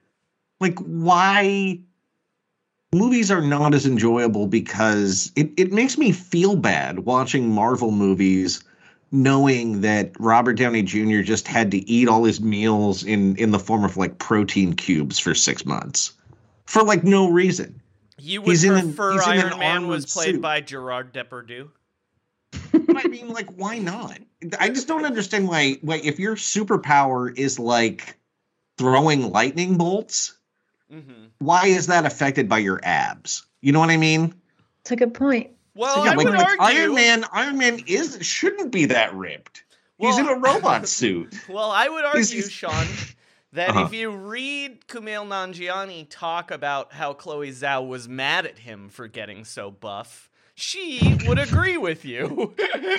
Speaker 6: why movies are not as enjoyable because it makes me feel bad watching Marvel movies, knowing that Robert Downey Jr. just had to eat all his meals in the form of like protein cubes for 6 months for like no reason.
Speaker 7: You would prefer Iron Man was played by Gerard Depardieu?
Speaker 6: But I mean, like, why not? I just don't understand why if your superpower is like throwing lightning bolts, why is that affected by your abs? You know what I mean?
Speaker 9: That's a good point.
Speaker 7: Well,
Speaker 6: so, yeah,
Speaker 7: I would argue
Speaker 6: Iron Man shouldn't be that ripped. He's in a robot suit.
Speaker 7: Well, I would argue, Sean, that if you read Kumail Nanjiani talk about how Chloe Zhao was mad at him for getting so buff, she would agree with you.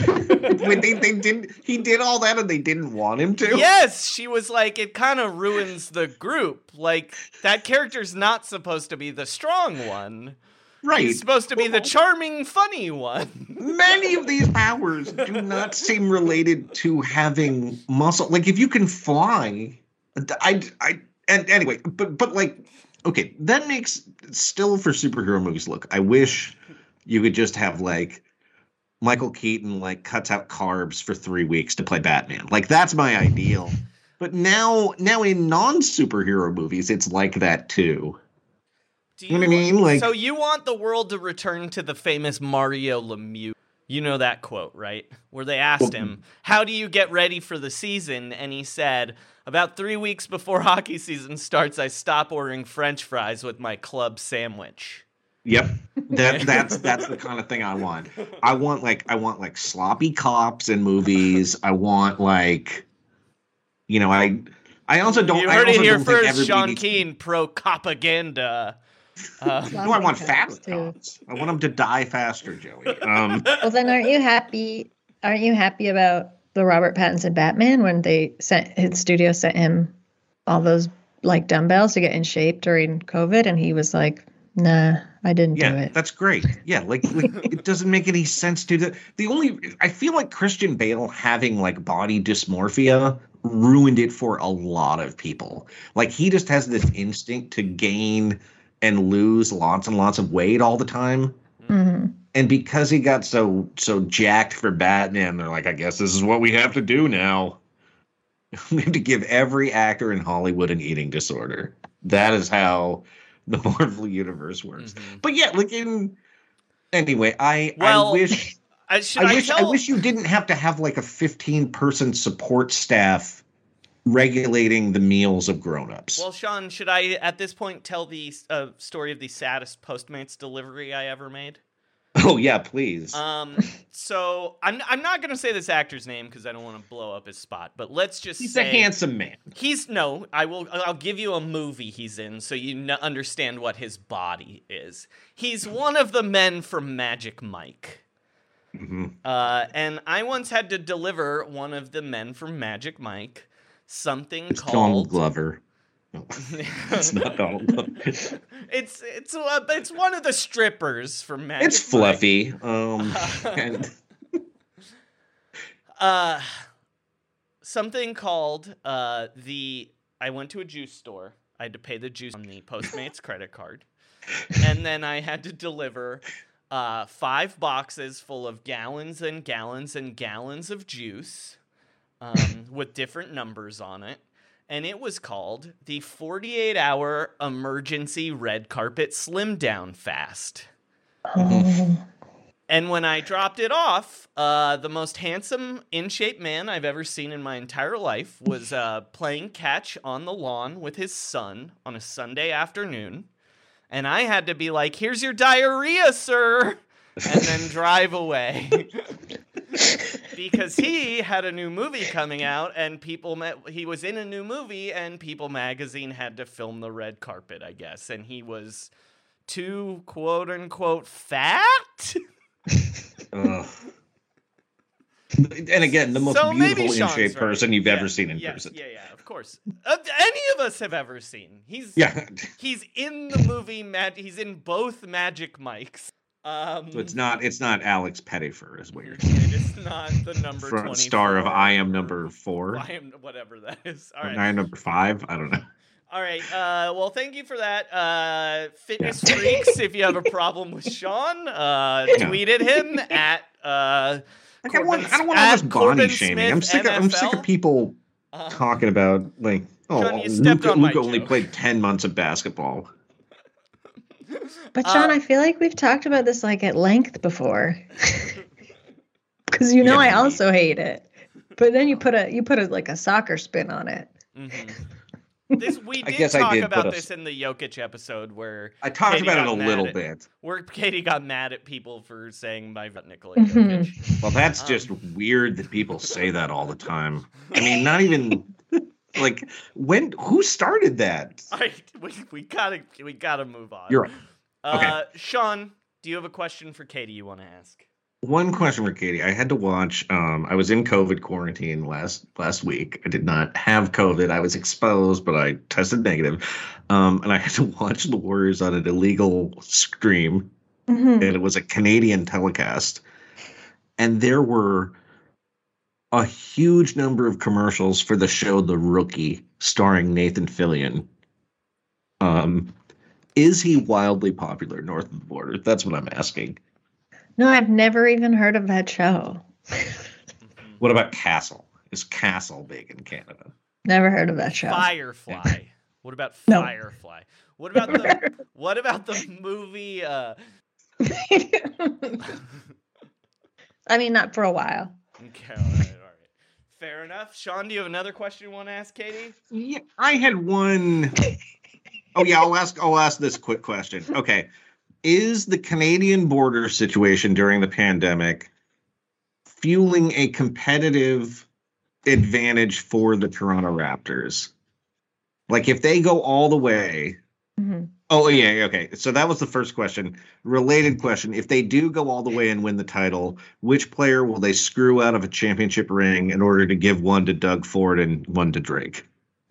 Speaker 6: He did all that and they didn't want him to?
Speaker 7: Yes, she was like, it kind of ruins the group. Like, that character's not supposed to be the strong one.
Speaker 6: Right.
Speaker 7: He's supposed to be the charming, funny one.
Speaker 6: Many of these powers do not seem related to having muscle. Like, if you can fly, anyway, but like, okay, that makes, still for superhero movies, look, I wish you could just have, like, Michael Keaton, like, cuts out carbs for 3 weeks to play Batman. Like, that's my ideal. But now in non-superhero movies, it's like that, too. You know what I mean? Like,
Speaker 7: so you want the world to return to the famous Mario Lemieux. You know that quote, right? Where they asked him, how do you get ready for the season? And he said, about 3 weeks before hockey season starts, I stop ordering French fries with my club sandwich.
Speaker 6: Yep. That's the kind of thing I want. I want like sloppy cops in movies. I want like, you know, I also don't.
Speaker 7: You heard it here first, Sean Keane, pro-propaganda.
Speaker 6: No, I want fast cops. I want them to die faster, Joey.
Speaker 9: Well, then aren't you happy about the Robert Pattinson Batman when his studio sent him all those like dumbbells to get in shape during COVID, and he was like, nah, I didn't do it.
Speaker 6: Yeah, that's great. Yeah, like it doesn't make any sense to I feel like Christian Bale having like body dysmorphia ruined it for a lot of people. Like, he just has this instinct to gain and lose lots and lots of weight all the time.
Speaker 9: Mm-hmm.
Speaker 6: And because he got so jacked for Batman, they're like, I guess this is what we have to do now. We have to give every actor in Hollywood an eating disorder. That is how the Marvel universe works. Mm-hmm. But yeah, like anyway, I wish I wish you didn't have to have like a 15-person support staff regulating the meals of grown-ups.
Speaker 7: Well, Sean, should I at this point tell the story of the saddest Postmates delivery I ever made?
Speaker 6: Oh yeah, please.
Speaker 7: So I'm not gonna say this actor's name because I don't want to blow up his spot, but let's just
Speaker 6: he's
Speaker 7: say
Speaker 6: a handsome man.
Speaker 7: I'll give you a movie he's in so you understand what his body is. He's one of the men from Magic Mike.
Speaker 6: Mm-hmm.
Speaker 7: And I once had to deliver one of the men from Magic Mike something called
Speaker 6: Donald Glover. It's not Donald Glover.
Speaker 7: It's one of the strippers from Magic.
Speaker 6: It's Fluffy. And
Speaker 7: something called I went to a juice store. I had to pay the juice on the Postmates credit card. And then I had to deliver 5 boxes full of gallons and gallons and gallons of juice with different numbers on it. And it was called the 48-hour emergency red carpet slim down fast.
Speaker 9: Oh.
Speaker 7: And when I dropped it off, the most handsome, in-shape man I've ever seen in my entire life was playing catch on the lawn with his son on a Sunday afternoon. And I had to be like, here's your diarrhea, sir, and then drive away. Because he had a new movie coming out, and he was in a new movie, and People magazine had to film the red carpet, I guess. And he was too, quote-unquote, fat?
Speaker 6: And again, the most beautiful in-shape person you've ever seen in person.
Speaker 7: Yeah, of course. Any of us have ever seen. He's in the movie. He's in both Magic Mikes.
Speaker 6: So it's not Alex Pettyfer, is what you're saying.
Speaker 7: It is not the number 24.
Speaker 6: Star of I Am Number 4.
Speaker 7: I Am whatever that is. All right.
Speaker 6: I Am Number 5. I don't know.
Speaker 7: All right. Well, thank you for that. Fitness freaks, if you have a problem with Sean, tweet at him at. I
Speaker 6: don't want all this body shaming. I'm sick of people talking about like, Luka only played 10 months of basketball.
Speaker 9: But Sean, I feel like we've talked about this like at length before. Because I also hate it. But then you put a like a soccer spin on it.
Speaker 7: Mm-hmm. We did talk about this in the Jokic episode where
Speaker 6: I talked about it a little bit.
Speaker 7: Where Katie got mad at people for saying my Nikola Jokic.
Speaker 6: Well, that's just weird that people say that all the time. I mean, not even like who started that?
Speaker 7: We gotta move on.
Speaker 6: You're right. Okay.
Speaker 7: Sean, do you have a question for Katie you want to ask?
Speaker 6: One question for Katie. I had to watch. I was in COVID quarantine last week. I did not have COVID. I was exposed, but I tested negative. And I had to watch the Warriors on an illegal stream, and it was a Canadian telecast. And there were a huge number of commercials for the show The Rookie, starring Nathan Fillion. Is he wildly popular north of the border? That's what I'm asking.
Speaker 9: No, I've never even heard of that show.
Speaker 6: What about Castle? Is Castle big in Canada?
Speaker 9: Never heard of that show.
Speaker 7: Firefly. What about Firefly? What about the movie?
Speaker 9: I mean, not for a while.
Speaker 7: Okay, all right. Fair enough. Sean, do you have another question you want to ask Katie?
Speaker 6: Yeah, I had one. Oh yeah, I'll ask this quick question. Okay. Is the Canadian border situation during the pandemic fueling a competitive advantage for the Toronto Raptors? Like if they go all the way.
Speaker 9: Mm-hmm.
Speaker 6: Oh, yeah. Okay. So that was the first question. Related question. If they do go all the way and win the title, which player will they screw out of a championship ring in order to give one to Doug Ford and one to Drake?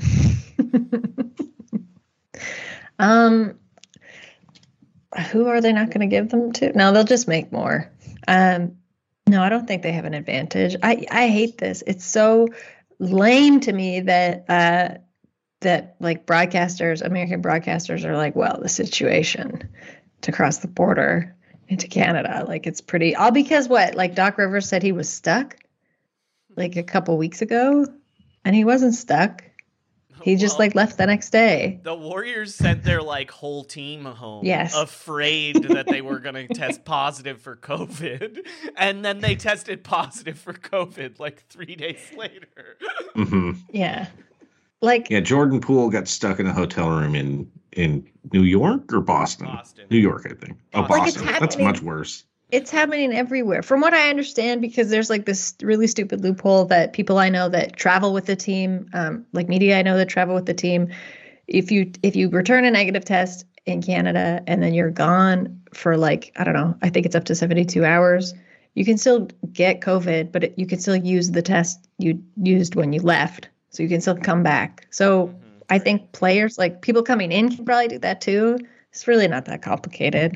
Speaker 9: Who are they not going to give them to? No, they'll just make more. No, I don't think they have an advantage. I hate this. It's so lame to me that like broadcasters, American broadcasters are like, well, the situation to cross the border into Canada, like it's pretty all because what? Like Doc Rivers said he was stuck like a couple weeks ago and he wasn't stuck. He just like left the next day.
Speaker 7: The Warriors sent their like whole team home,
Speaker 9: yes,
Speaker 7: afraid that they were going to test positive for COVID, and then they tested positive for COVID like 3 days later.
Speaker 6: Mm-hmm.
Speaker 9: Yeah,
Speaker 6: Jordan Poole got stuck in a hotel room in New York or Boston. New York, I think. Oh, Boston. That's much worse.
Speaker 9: It's happening everywhere. From what I understand, because there's like this really stupid loophole that people I know that travel with the team, like media I know that travel with the team, if you return a negative test in Canada and then you're gone for like, I don't know, I think it's up to 72 hours, you can still get COVID, but you can still use the test you used when you left. So you can still come back. So I think players, like people coming in, can probably do that too. It's really not that complicated.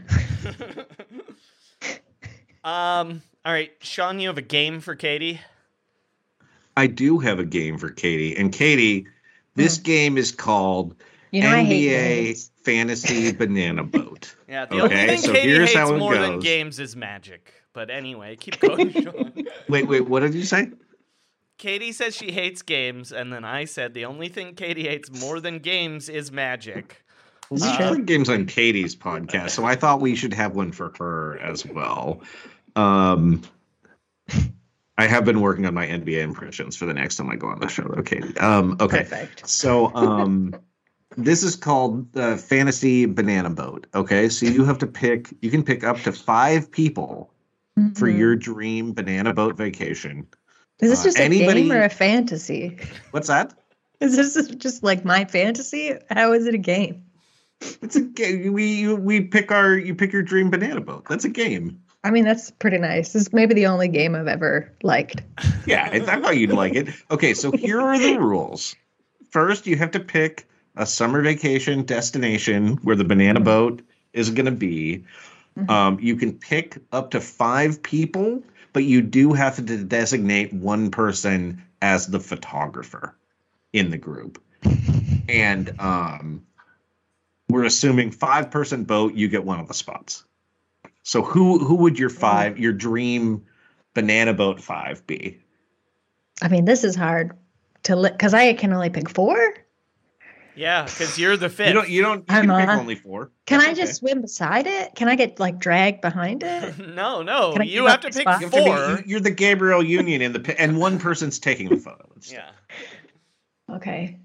Speaker 7: All right, Sean, you have a game for Katie?
Speaker 6: I do have a game for Katie. And Katie, this game is called NBA Fantasy Banana Boat.
Speaker 7: Yeah, the only thing Katie hates more than games is magic. But anyway, keep going, Sean.
Speaker 6: Wait, what did you say?
Speaker 7: Katie says she hates games, and then I said the only thing Katie hates more than games is magic.
Speaker 6: We play games on Katie's podcast, so I thought we should have one for her as well. I have been working on my NBA impressions for the next time I go on the show, though, Katie. Okay.
Speaker 9: Perfect.
Speaker 6: So this is called the Fantasy Banana Boat. Okay, so you have to pick. You can pick up to 5 people for your dream banana boat vacation.
Speaker 9: Is this just a game or a fantasy?
Speaker 6: What's that?
Speaker 9: Is this just like my fantasy? How is it a game?
Speaker 6: It's a game. You pick your dream banana boat. That's a game.
Speaker 9: I mean, that's pretty nice. This is maybe the only game I've ever liked.
Speaker 6: Yeah, I thought you'd like it. Okay, so here are the rules. First, you have to pick a summer vacation destination where the banana boat is going to be. You can pick up to 5 people, but you do have to designate one person as the photographer in the group. And we're assuming 5-person boat, you get one of the spots. So who would your dream banana boat 5 be?
Speaker 9: I mean, this is hard to because I can only pick 4.
Speaker 7: Yeah, because you're the 5th.
Speaker 6: You can pick only 4.
Speaker 9: Can I just swim beside it? Can I get like dragged behind it?
Speaker 7: No. You have to pick 4.
Speaker 6: You're the Gabrielle Union and one person's taking the photo.
Speaker 7: Yeah.
Speaker 9: Okay.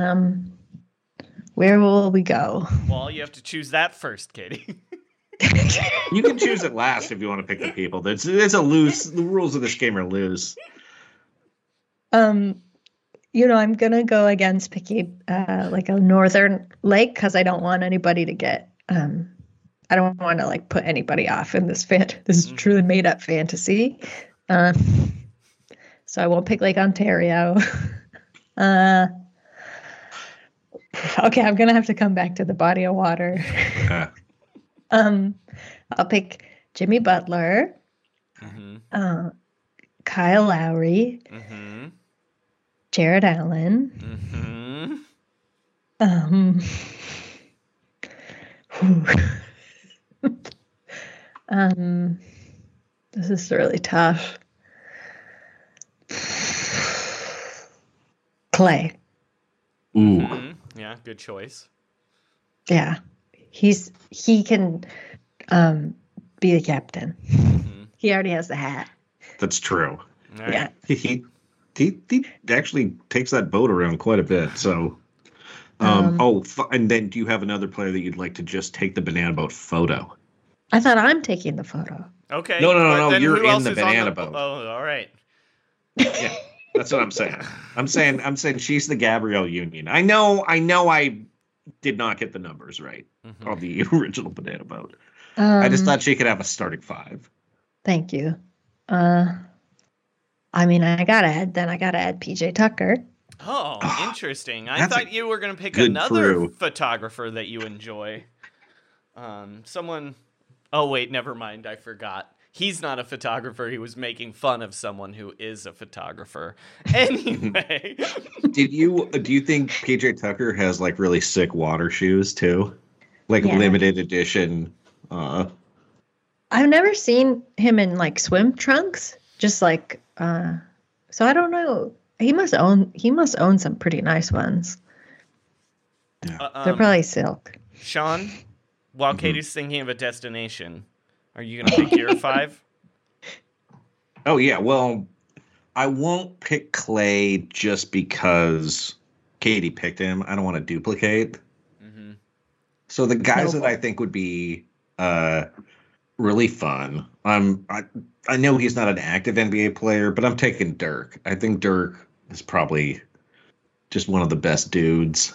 Speaker 9: Where will we go?
Speaker 7: Well, you have to choose that first, Katie.
Speaker 6: You can choose it last if you want to pick the people. It's a loose. The rules of this game are loose.
Speaker 9: I'm gonna go against picking like a northern lake because I don't want anybody to get. I don't want to like put anybody off in this this truly made up fantasy. So I won't pick Lake Ontario. Okay, I'm gonna have to come back to the body of water. I'll pick Jimmy Butler, Kyle Lowry, Jared Allen. This is really tough. Clay.
Speaker 6: Ooh.
Speaker 7: Yeah, good choice.
Speaker 9: Yeah. He can be the captain. He already has the hat.
Speaker 6: That's true.
Speaker 7: Right.
Speaker 9: Yeah.
Speaker 6: He actually takes that boat around quite a bit. So, and then do you have another player that you'd like to just take the banana boat photo?
Speaker 9: I thought I'm taking the photo.
Speaker 7: Okay.
Speaker 6: No. You're in the banana boat.
Speaker 7: Oh, all right.
Speaker 6: Yeah, that's what I'm saying. I'm saying she's the Gabrielle Union. I know. I did not get the numbers right on the original banana boat. I just thought she could have a starting 5.
Speaker 9: Thank you. I mean, I gotta add PJ Tucker.
Speaker 7: Oh, interesting. I thought you were going to pick another photographer that you enjoy. Someone. Oh, wait, never mind. I forgot. He's not a photographer. He was making fun of someone who is a photographer. Anyway.
Speaker 6: Do you think PJ Tucker has like really sick water shoes too? Like limited edition.
Speaker 9: I've never seen him in like swim trunks. Just like so I don't know. He must own some pretty nice ones. Yeah. They're probably silk.
Speaker 7: Sean, while Katie's thinking of a destination, are you going to pick your 5?
Speaker 6: Oh, yeah. Well, I won't pick Clay just because Katie picked him. I don't want to duplicate. So the guys that I think would be really fun. I know he's not an active NBA player, but I'm taking Dirk. I think Dirk is probably just one of the best dudes.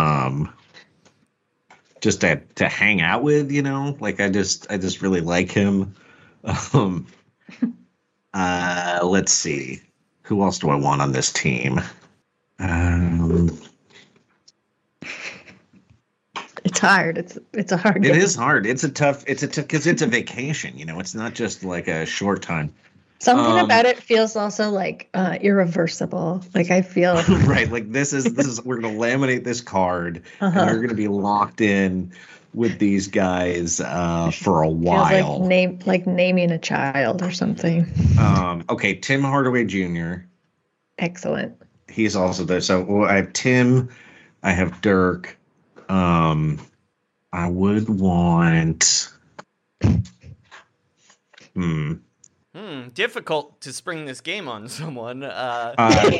Speaker 6: Just to hang out with, like I just really like him. Let's see. Who else do I want on this team?
Speaker 9: It's hard. It's a hard game.
Speaker 6: It is hard. It's a tough because it's a vacation, you know, it's not just like a short time.
Speaker 9: Something about it feels also like irreversible. Like I feel
Speaker 6: right. Like this is we're gonna laminate this card and we're gonna be locked in with these guys for a while.
Speaker 9: Feels like naming a child or something.
Speaker 6: Okay, Tim Hardaway Jr.
Speaker 9: Excellent.
Speaker 6: He's also there. So I have Tim, I have Dirk. I would want.
Speaker 7: Difficult to spring this game on someone.
Speaker 6: Yeah.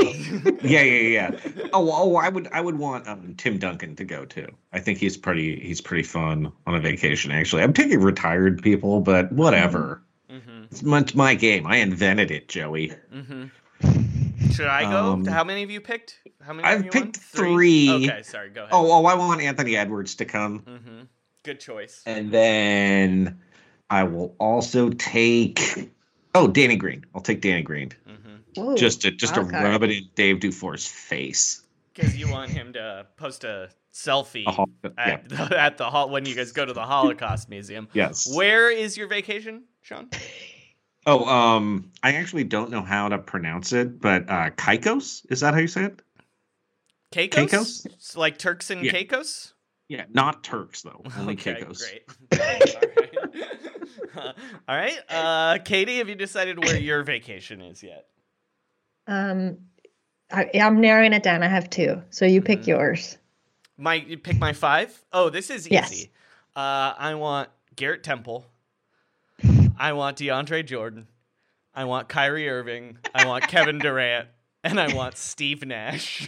Speaker 6: Oh, I would want Tim Duncan to go too. I think he's pretty fun on a vacation. Actually, I'm taking retired people, but whatever. It's my game. I invented it, Joey.
Speaker 7: Should I go? How many of you picked? How many?
Speaker 6: I've picked three.
Speaker 7: Okay, sorry. Go ahead.
Speaker 6: Oh, I want Anthony Edwards to come.
Speaker 7: Good choice.
Speaker 6: And then I will also take. Oh, Danny Green. I'll take Danny Green.
Speaker 9: Ooh,
Speaker 6: just to rub it in Dave Dufour's face.
Speaker 7: Because you want him to post a selfie at the when you guys go to the Holocaust Museum.
Speaker 6: Yes.
Speaker 7: Where is your vacation, Sean?
Speaker 6: Oh, I actually don't know how to pronounce it, but Caicos, is that how you say it?
Speaker 7: Caicos? So like Turks and Caicos?
Speaker 6: Yeah, not Turks though. Only Caicos.
Speaker 7: Great. All right. Katie, have you decided where your vacation is yet?
Speaker 9: I'm narrowing it down. I have two, so you pick yours.
Speaker 7: You pick my 5? Oh, this is easy.
Speaker 9: Yes.
Speaker 7: I want Garrett Temple. I want DeAndre Jordan. I want Kyrie Irving. I want Kevin Durant. And I want Steve Nash.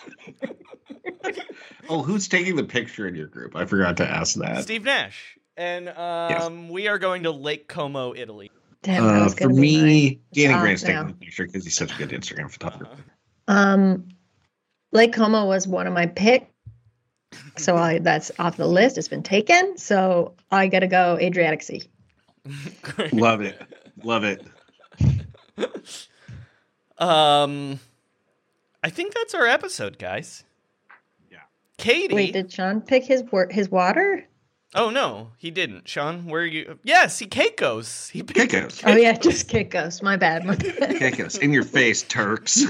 Speaker 6: Oh, who's taking the picture in your group? I forgot to ask that.
Speaker 7: Steve Nash. And we are going to Lake Como, Italy.
Speaker 9: Damn, that was
Speaker 6: for me, Danny Grant's taking the picture because he's such a good Instagram photographer.
Speaker 9: Lake Como was one of my picks. So that's off the list. It's been taken. So I got to go Adriatic Sea.
Speaker 6: Love it. Love it.
Speaker 7: I think that's our episode, guys.
Speaker 6: Yeah.
Speaker 7: Katie.
Speaker 9: Wait, did Sean pick his water?
Speaker 7: Oh, no, he didn't. Sean, where are you? Yes, he Caicos. He picked
Speaker 6: Caicos.
Speaker 9: Oh, yeah, just Caicos. My bad.
Speaker 6: Caicos. In your face, Turks.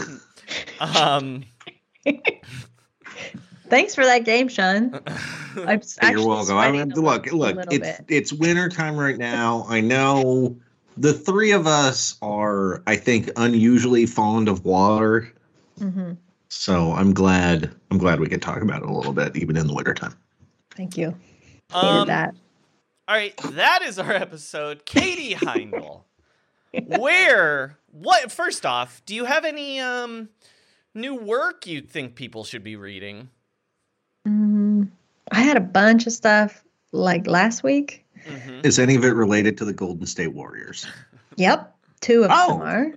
Speaker 9: Thanks for that game, Sean.
Speaker 6: You're welcome. Look, it's winter time right now. I know the three of us are, I think, unusually fond of water. So I'm glad we could talk about it a little bit, even in the wintertime.
Speaker 9: Thank you. Hated that.
Speaker 7: All right, that is our episode. Katie Heindel. First off, do you have any new work you think people should be reading?
Speaker 9: I had a bunch of stuff like last week.
Speaker 6: Is any of it related to the Golden State Warriors?
Speaker 9: Yep, 2 of them are.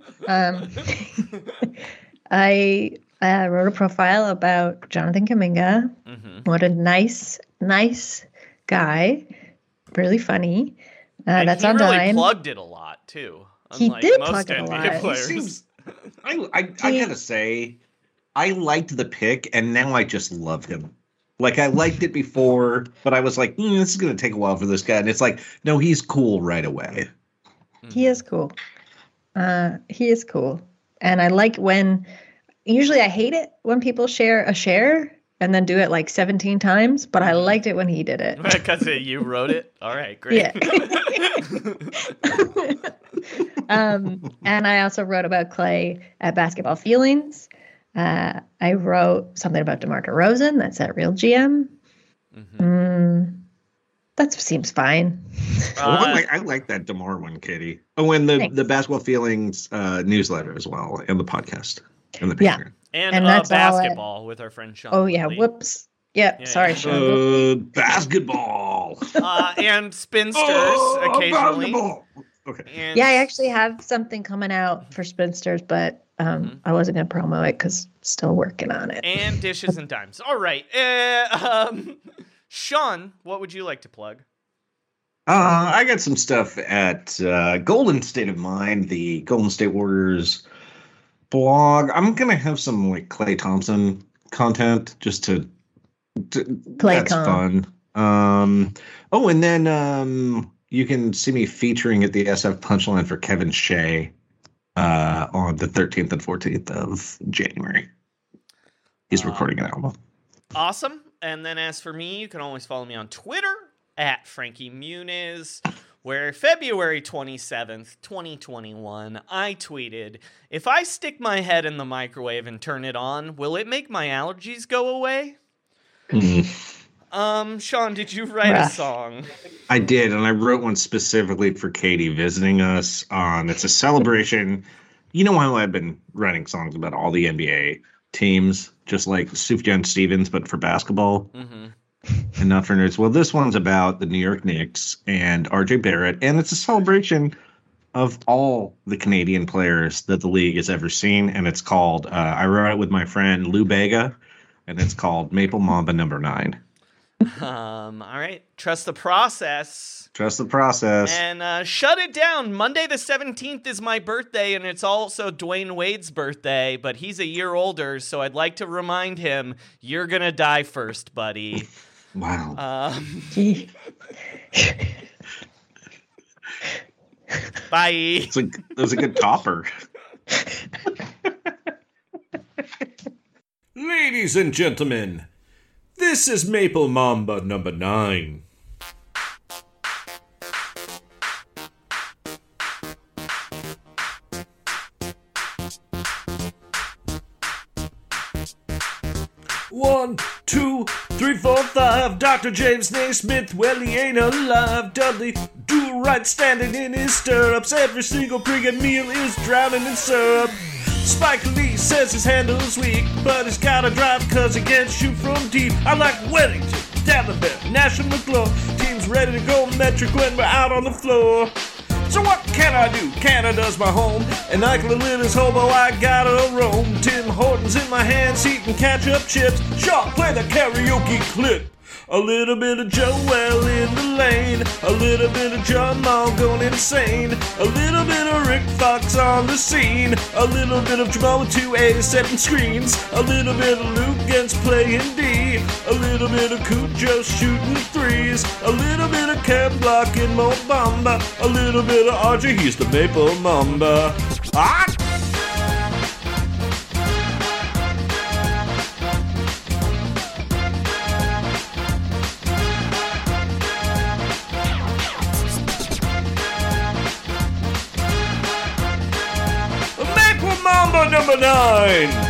Speaker 9: I wrote a profile about Jonathan Kuminga. What a nice guy. Really funny. That's on
Speaker 7: Dime. He
Speaker 9: really
Speaker 7: plugged it a lot, too.
Speaker 9: He did plug it a lot.
Speaker 7: Players.
Speaker 6: I gotta say, I liked the pick, and now I just love him. Like, I liked it before, but I was like, this is going to take a while for this guy. And it's like, no, he's cool right away.
Speaker 9: He is cool. He is cool. And I like usually I hate it when people share a share and then do it like 17 times, but I liked it when he did it.
Speaker 7: Because you wrote it? All right, great.
Speaker 9: Yeah. And I also wrote about Clay at Basketball Feelings. I wrote something about DeMar DeRozan. That's at Real GM. That seems fine.
Speaker 6: I like that DeMar one, Katie. Oh, and the Basketball Feelings newsletter as well, and the podcast, and the Patreon.
Speaker 7: And that's basketball with our friend Sean.
Speaker 9: Oh, yeah. Whoops. Yeah, sorry, Sean.
Speaker 6: Basketball.
Speaker 7: And Spinsters occasionally.
Speaker 6: Basketball. Okay.
Speaker 9: Yeah, I actually have something coming out for Spinsters, but I wasn't going to promo it because still working on it.
Speaker 7: And Dishes and Dimes. All right. Sean, what would you like to plug?
Speaker 6: I got some stuff at Golden State of Mind, the Golden State Warriors blog. I'm going to have some like Klay Thompson content just to
Speaker 9: Clay
Speaker 6: that's fun. Oh, and then you can see me featuring at the SF Punchline for Kevin Shea on the 13th and 14th of January. He's recording an album.
Speaker 7: Awesome. And then as for me, you can always follow me on Twitter at Frankie Muniz, where February 27th, 2021, I tweeted, "If I stick my head in the microwave and turn it on, will it make my allergies go away?" Sean, did you write a song?
Speaker 6: I did, and I wrote one specifically for Katie visiting us on. It's a celebration. You know how I've been writing songs about all the NBA teams, just like Sufjan Stevens, but for basketball and not for nerds. Well, this one's about the New York Knicks and RJ Barrett, and it's a celebration of all the Canadian players that the league has ever seen, and it's called, I wrote it with my friend Lou Bega, and it's called Maple Mamba Number 9.
Speaker 7: All right. Trust the process.
Speaker 6: Trust the process.
Speaker 7: And shut it down. Monday the 17th is my birthday, and it's also Dwayne Wade's birthday, but he's a year older, so I'd like to remind him, you're going to die first, buddy.
Speaker 6: Wow.
Speaker 7: Bye.
Speaker 6: That was a good topper.
Speaker 8: Ladies and gentlemen, this is Maple Mamba number 9. One, 2, 3, 4, 5. Dr. James Naismith, well, he ain't alive. Dudley Do-Right standing in his stirrups. Every single pregame meal is drowning in syrup. Spike Lee says his handle's weak, but he's gotta drive cause he can't shoot from deep. I like Wellington, Dalibet, National McClure. Team's ready to go metric when we're out on the floor. So what can I do? Canada's my home, and Ike LaLitta's hobo, I gotta roam. Tim Hortons in my hands, eating ketchup chips. Shaw, play the karaoke clip. A little bit of Joel in the lane, a little bit of Jamal going insane, a little bit of Rick Fox on the scene, a little bit of Jamal with 2A setting screens, a little bit of Luke Gentz playing D, a little bit of Cujo shooting threes, a little bit of Cam blocking Mo Bamba, a little bit of RJ, he's the Maple Mamba. Ah! Mamba number 9.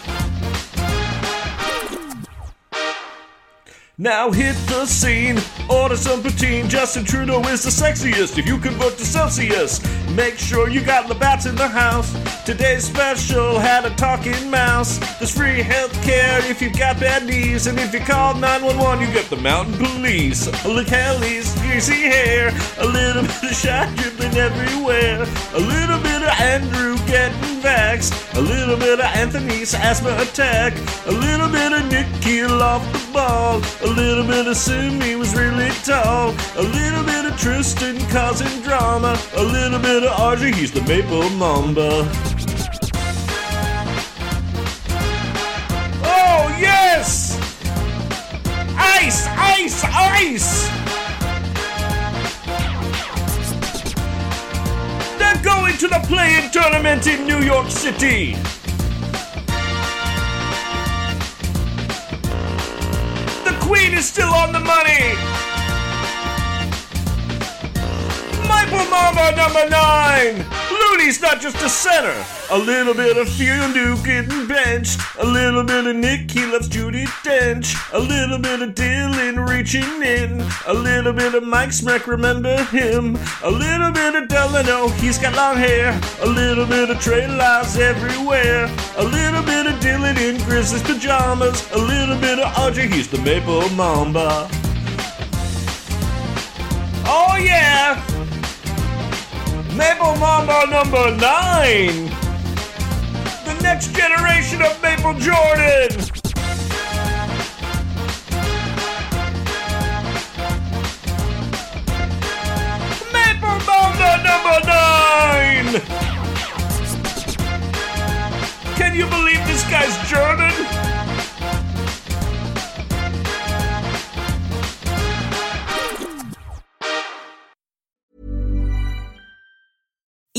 Speaker 8: Now hit the scene, order some poutine. Justin Trudeau is the sexiest if you convert to Celsius. Make sure you got Labatt's in the house. Today's special had a talking mouse. There's free healthcare if you've got bad knees, and if you call 911 you get the mountain police. Look Kelly's greasy hair, a little bit of shot dripping everywhere, a little bit of Andrew getting vaxxed, a little bit of Anthony's asthma attack, a little bit of Nick Keel off the ball, a little bit of Sumi was really tall, a little bit of Tristan causing drama, a little bit of RJ, he's the Maple Mamba. Oh yes! Ice, ice, ice! They're going to the play-in tournament in New York City. The Queen is still on the money. Maple Mamba number 9. Looney's not just a center. A little bit of Fiondu getting benched. A little bit of Nick, he loves Judi Dench. A little bit of Dylan reaching in. A little bit of Mike Smrek, remember him. A little bit of Delano, he's got long hair. A little bit of Trey Lyles everywhere. A little bit of Dylan in Grizzlies pajamas. A little bit of RJ, he's the Maple Mamba. Oh yeah! Maple Mamba number 9. The next generation of Maple Jordan. Maple Mamba number 9. Can you believe this guy's German?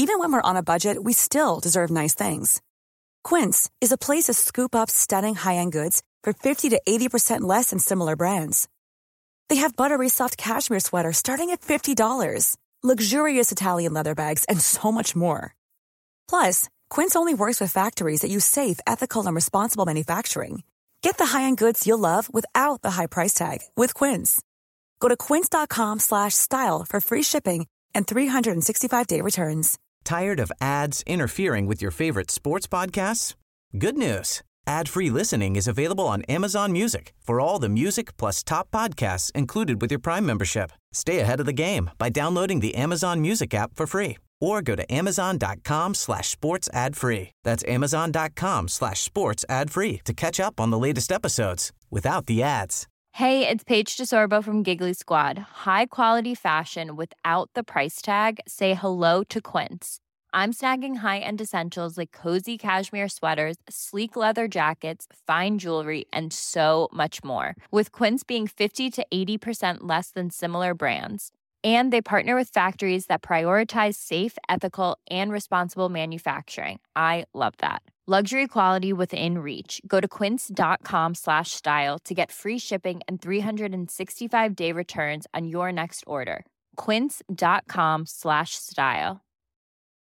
Speaker 15: Even when we're on a budget, we still deserve nice things. Quince is a place to scoop up stunning high-end goods for 50 to 80% less than similar brands. They have buttery soft cashmere sweaters starting at $50, luxurious Italian leather bags, and so much more. Plus, Quince only works with factories that use safe, ethical, and responsible manufacturing. Get the high-end goods you'll love without the high price tag with Quince. Go to quince.com/style for free shipping and 365-day returns.
Speaker 1: Tired of ads interfering with your favorite sports podcasts? Good news. Ad-free listening is available on Amazon Music for all the music plus top podcasts included with your Prime membership. Stay ahead of the game by downloading the Amazon Music app for free or go to amazon.com/sports ad free. That's amazon.com/sports ad free to catch up on the latest episodes without the ads.
Speaker 16: Hey, it's Paige DeSorbo from Giggly Squad. High quality fashion without the price tag. Say hello to Quince. I'm snagging high-end essentials like cozy cashmere sweaters, sleek leather jackets, fine jewelry, and so much more. With Quince being 50 to 80% less than similar brands. And they partner with factories that prioritize safe, ethical, and responsible manufacturing. I love that. Luxury quality within reach. Go to quince.com/style to get free shipping and 365-day returns on your next order. Quince.com/style.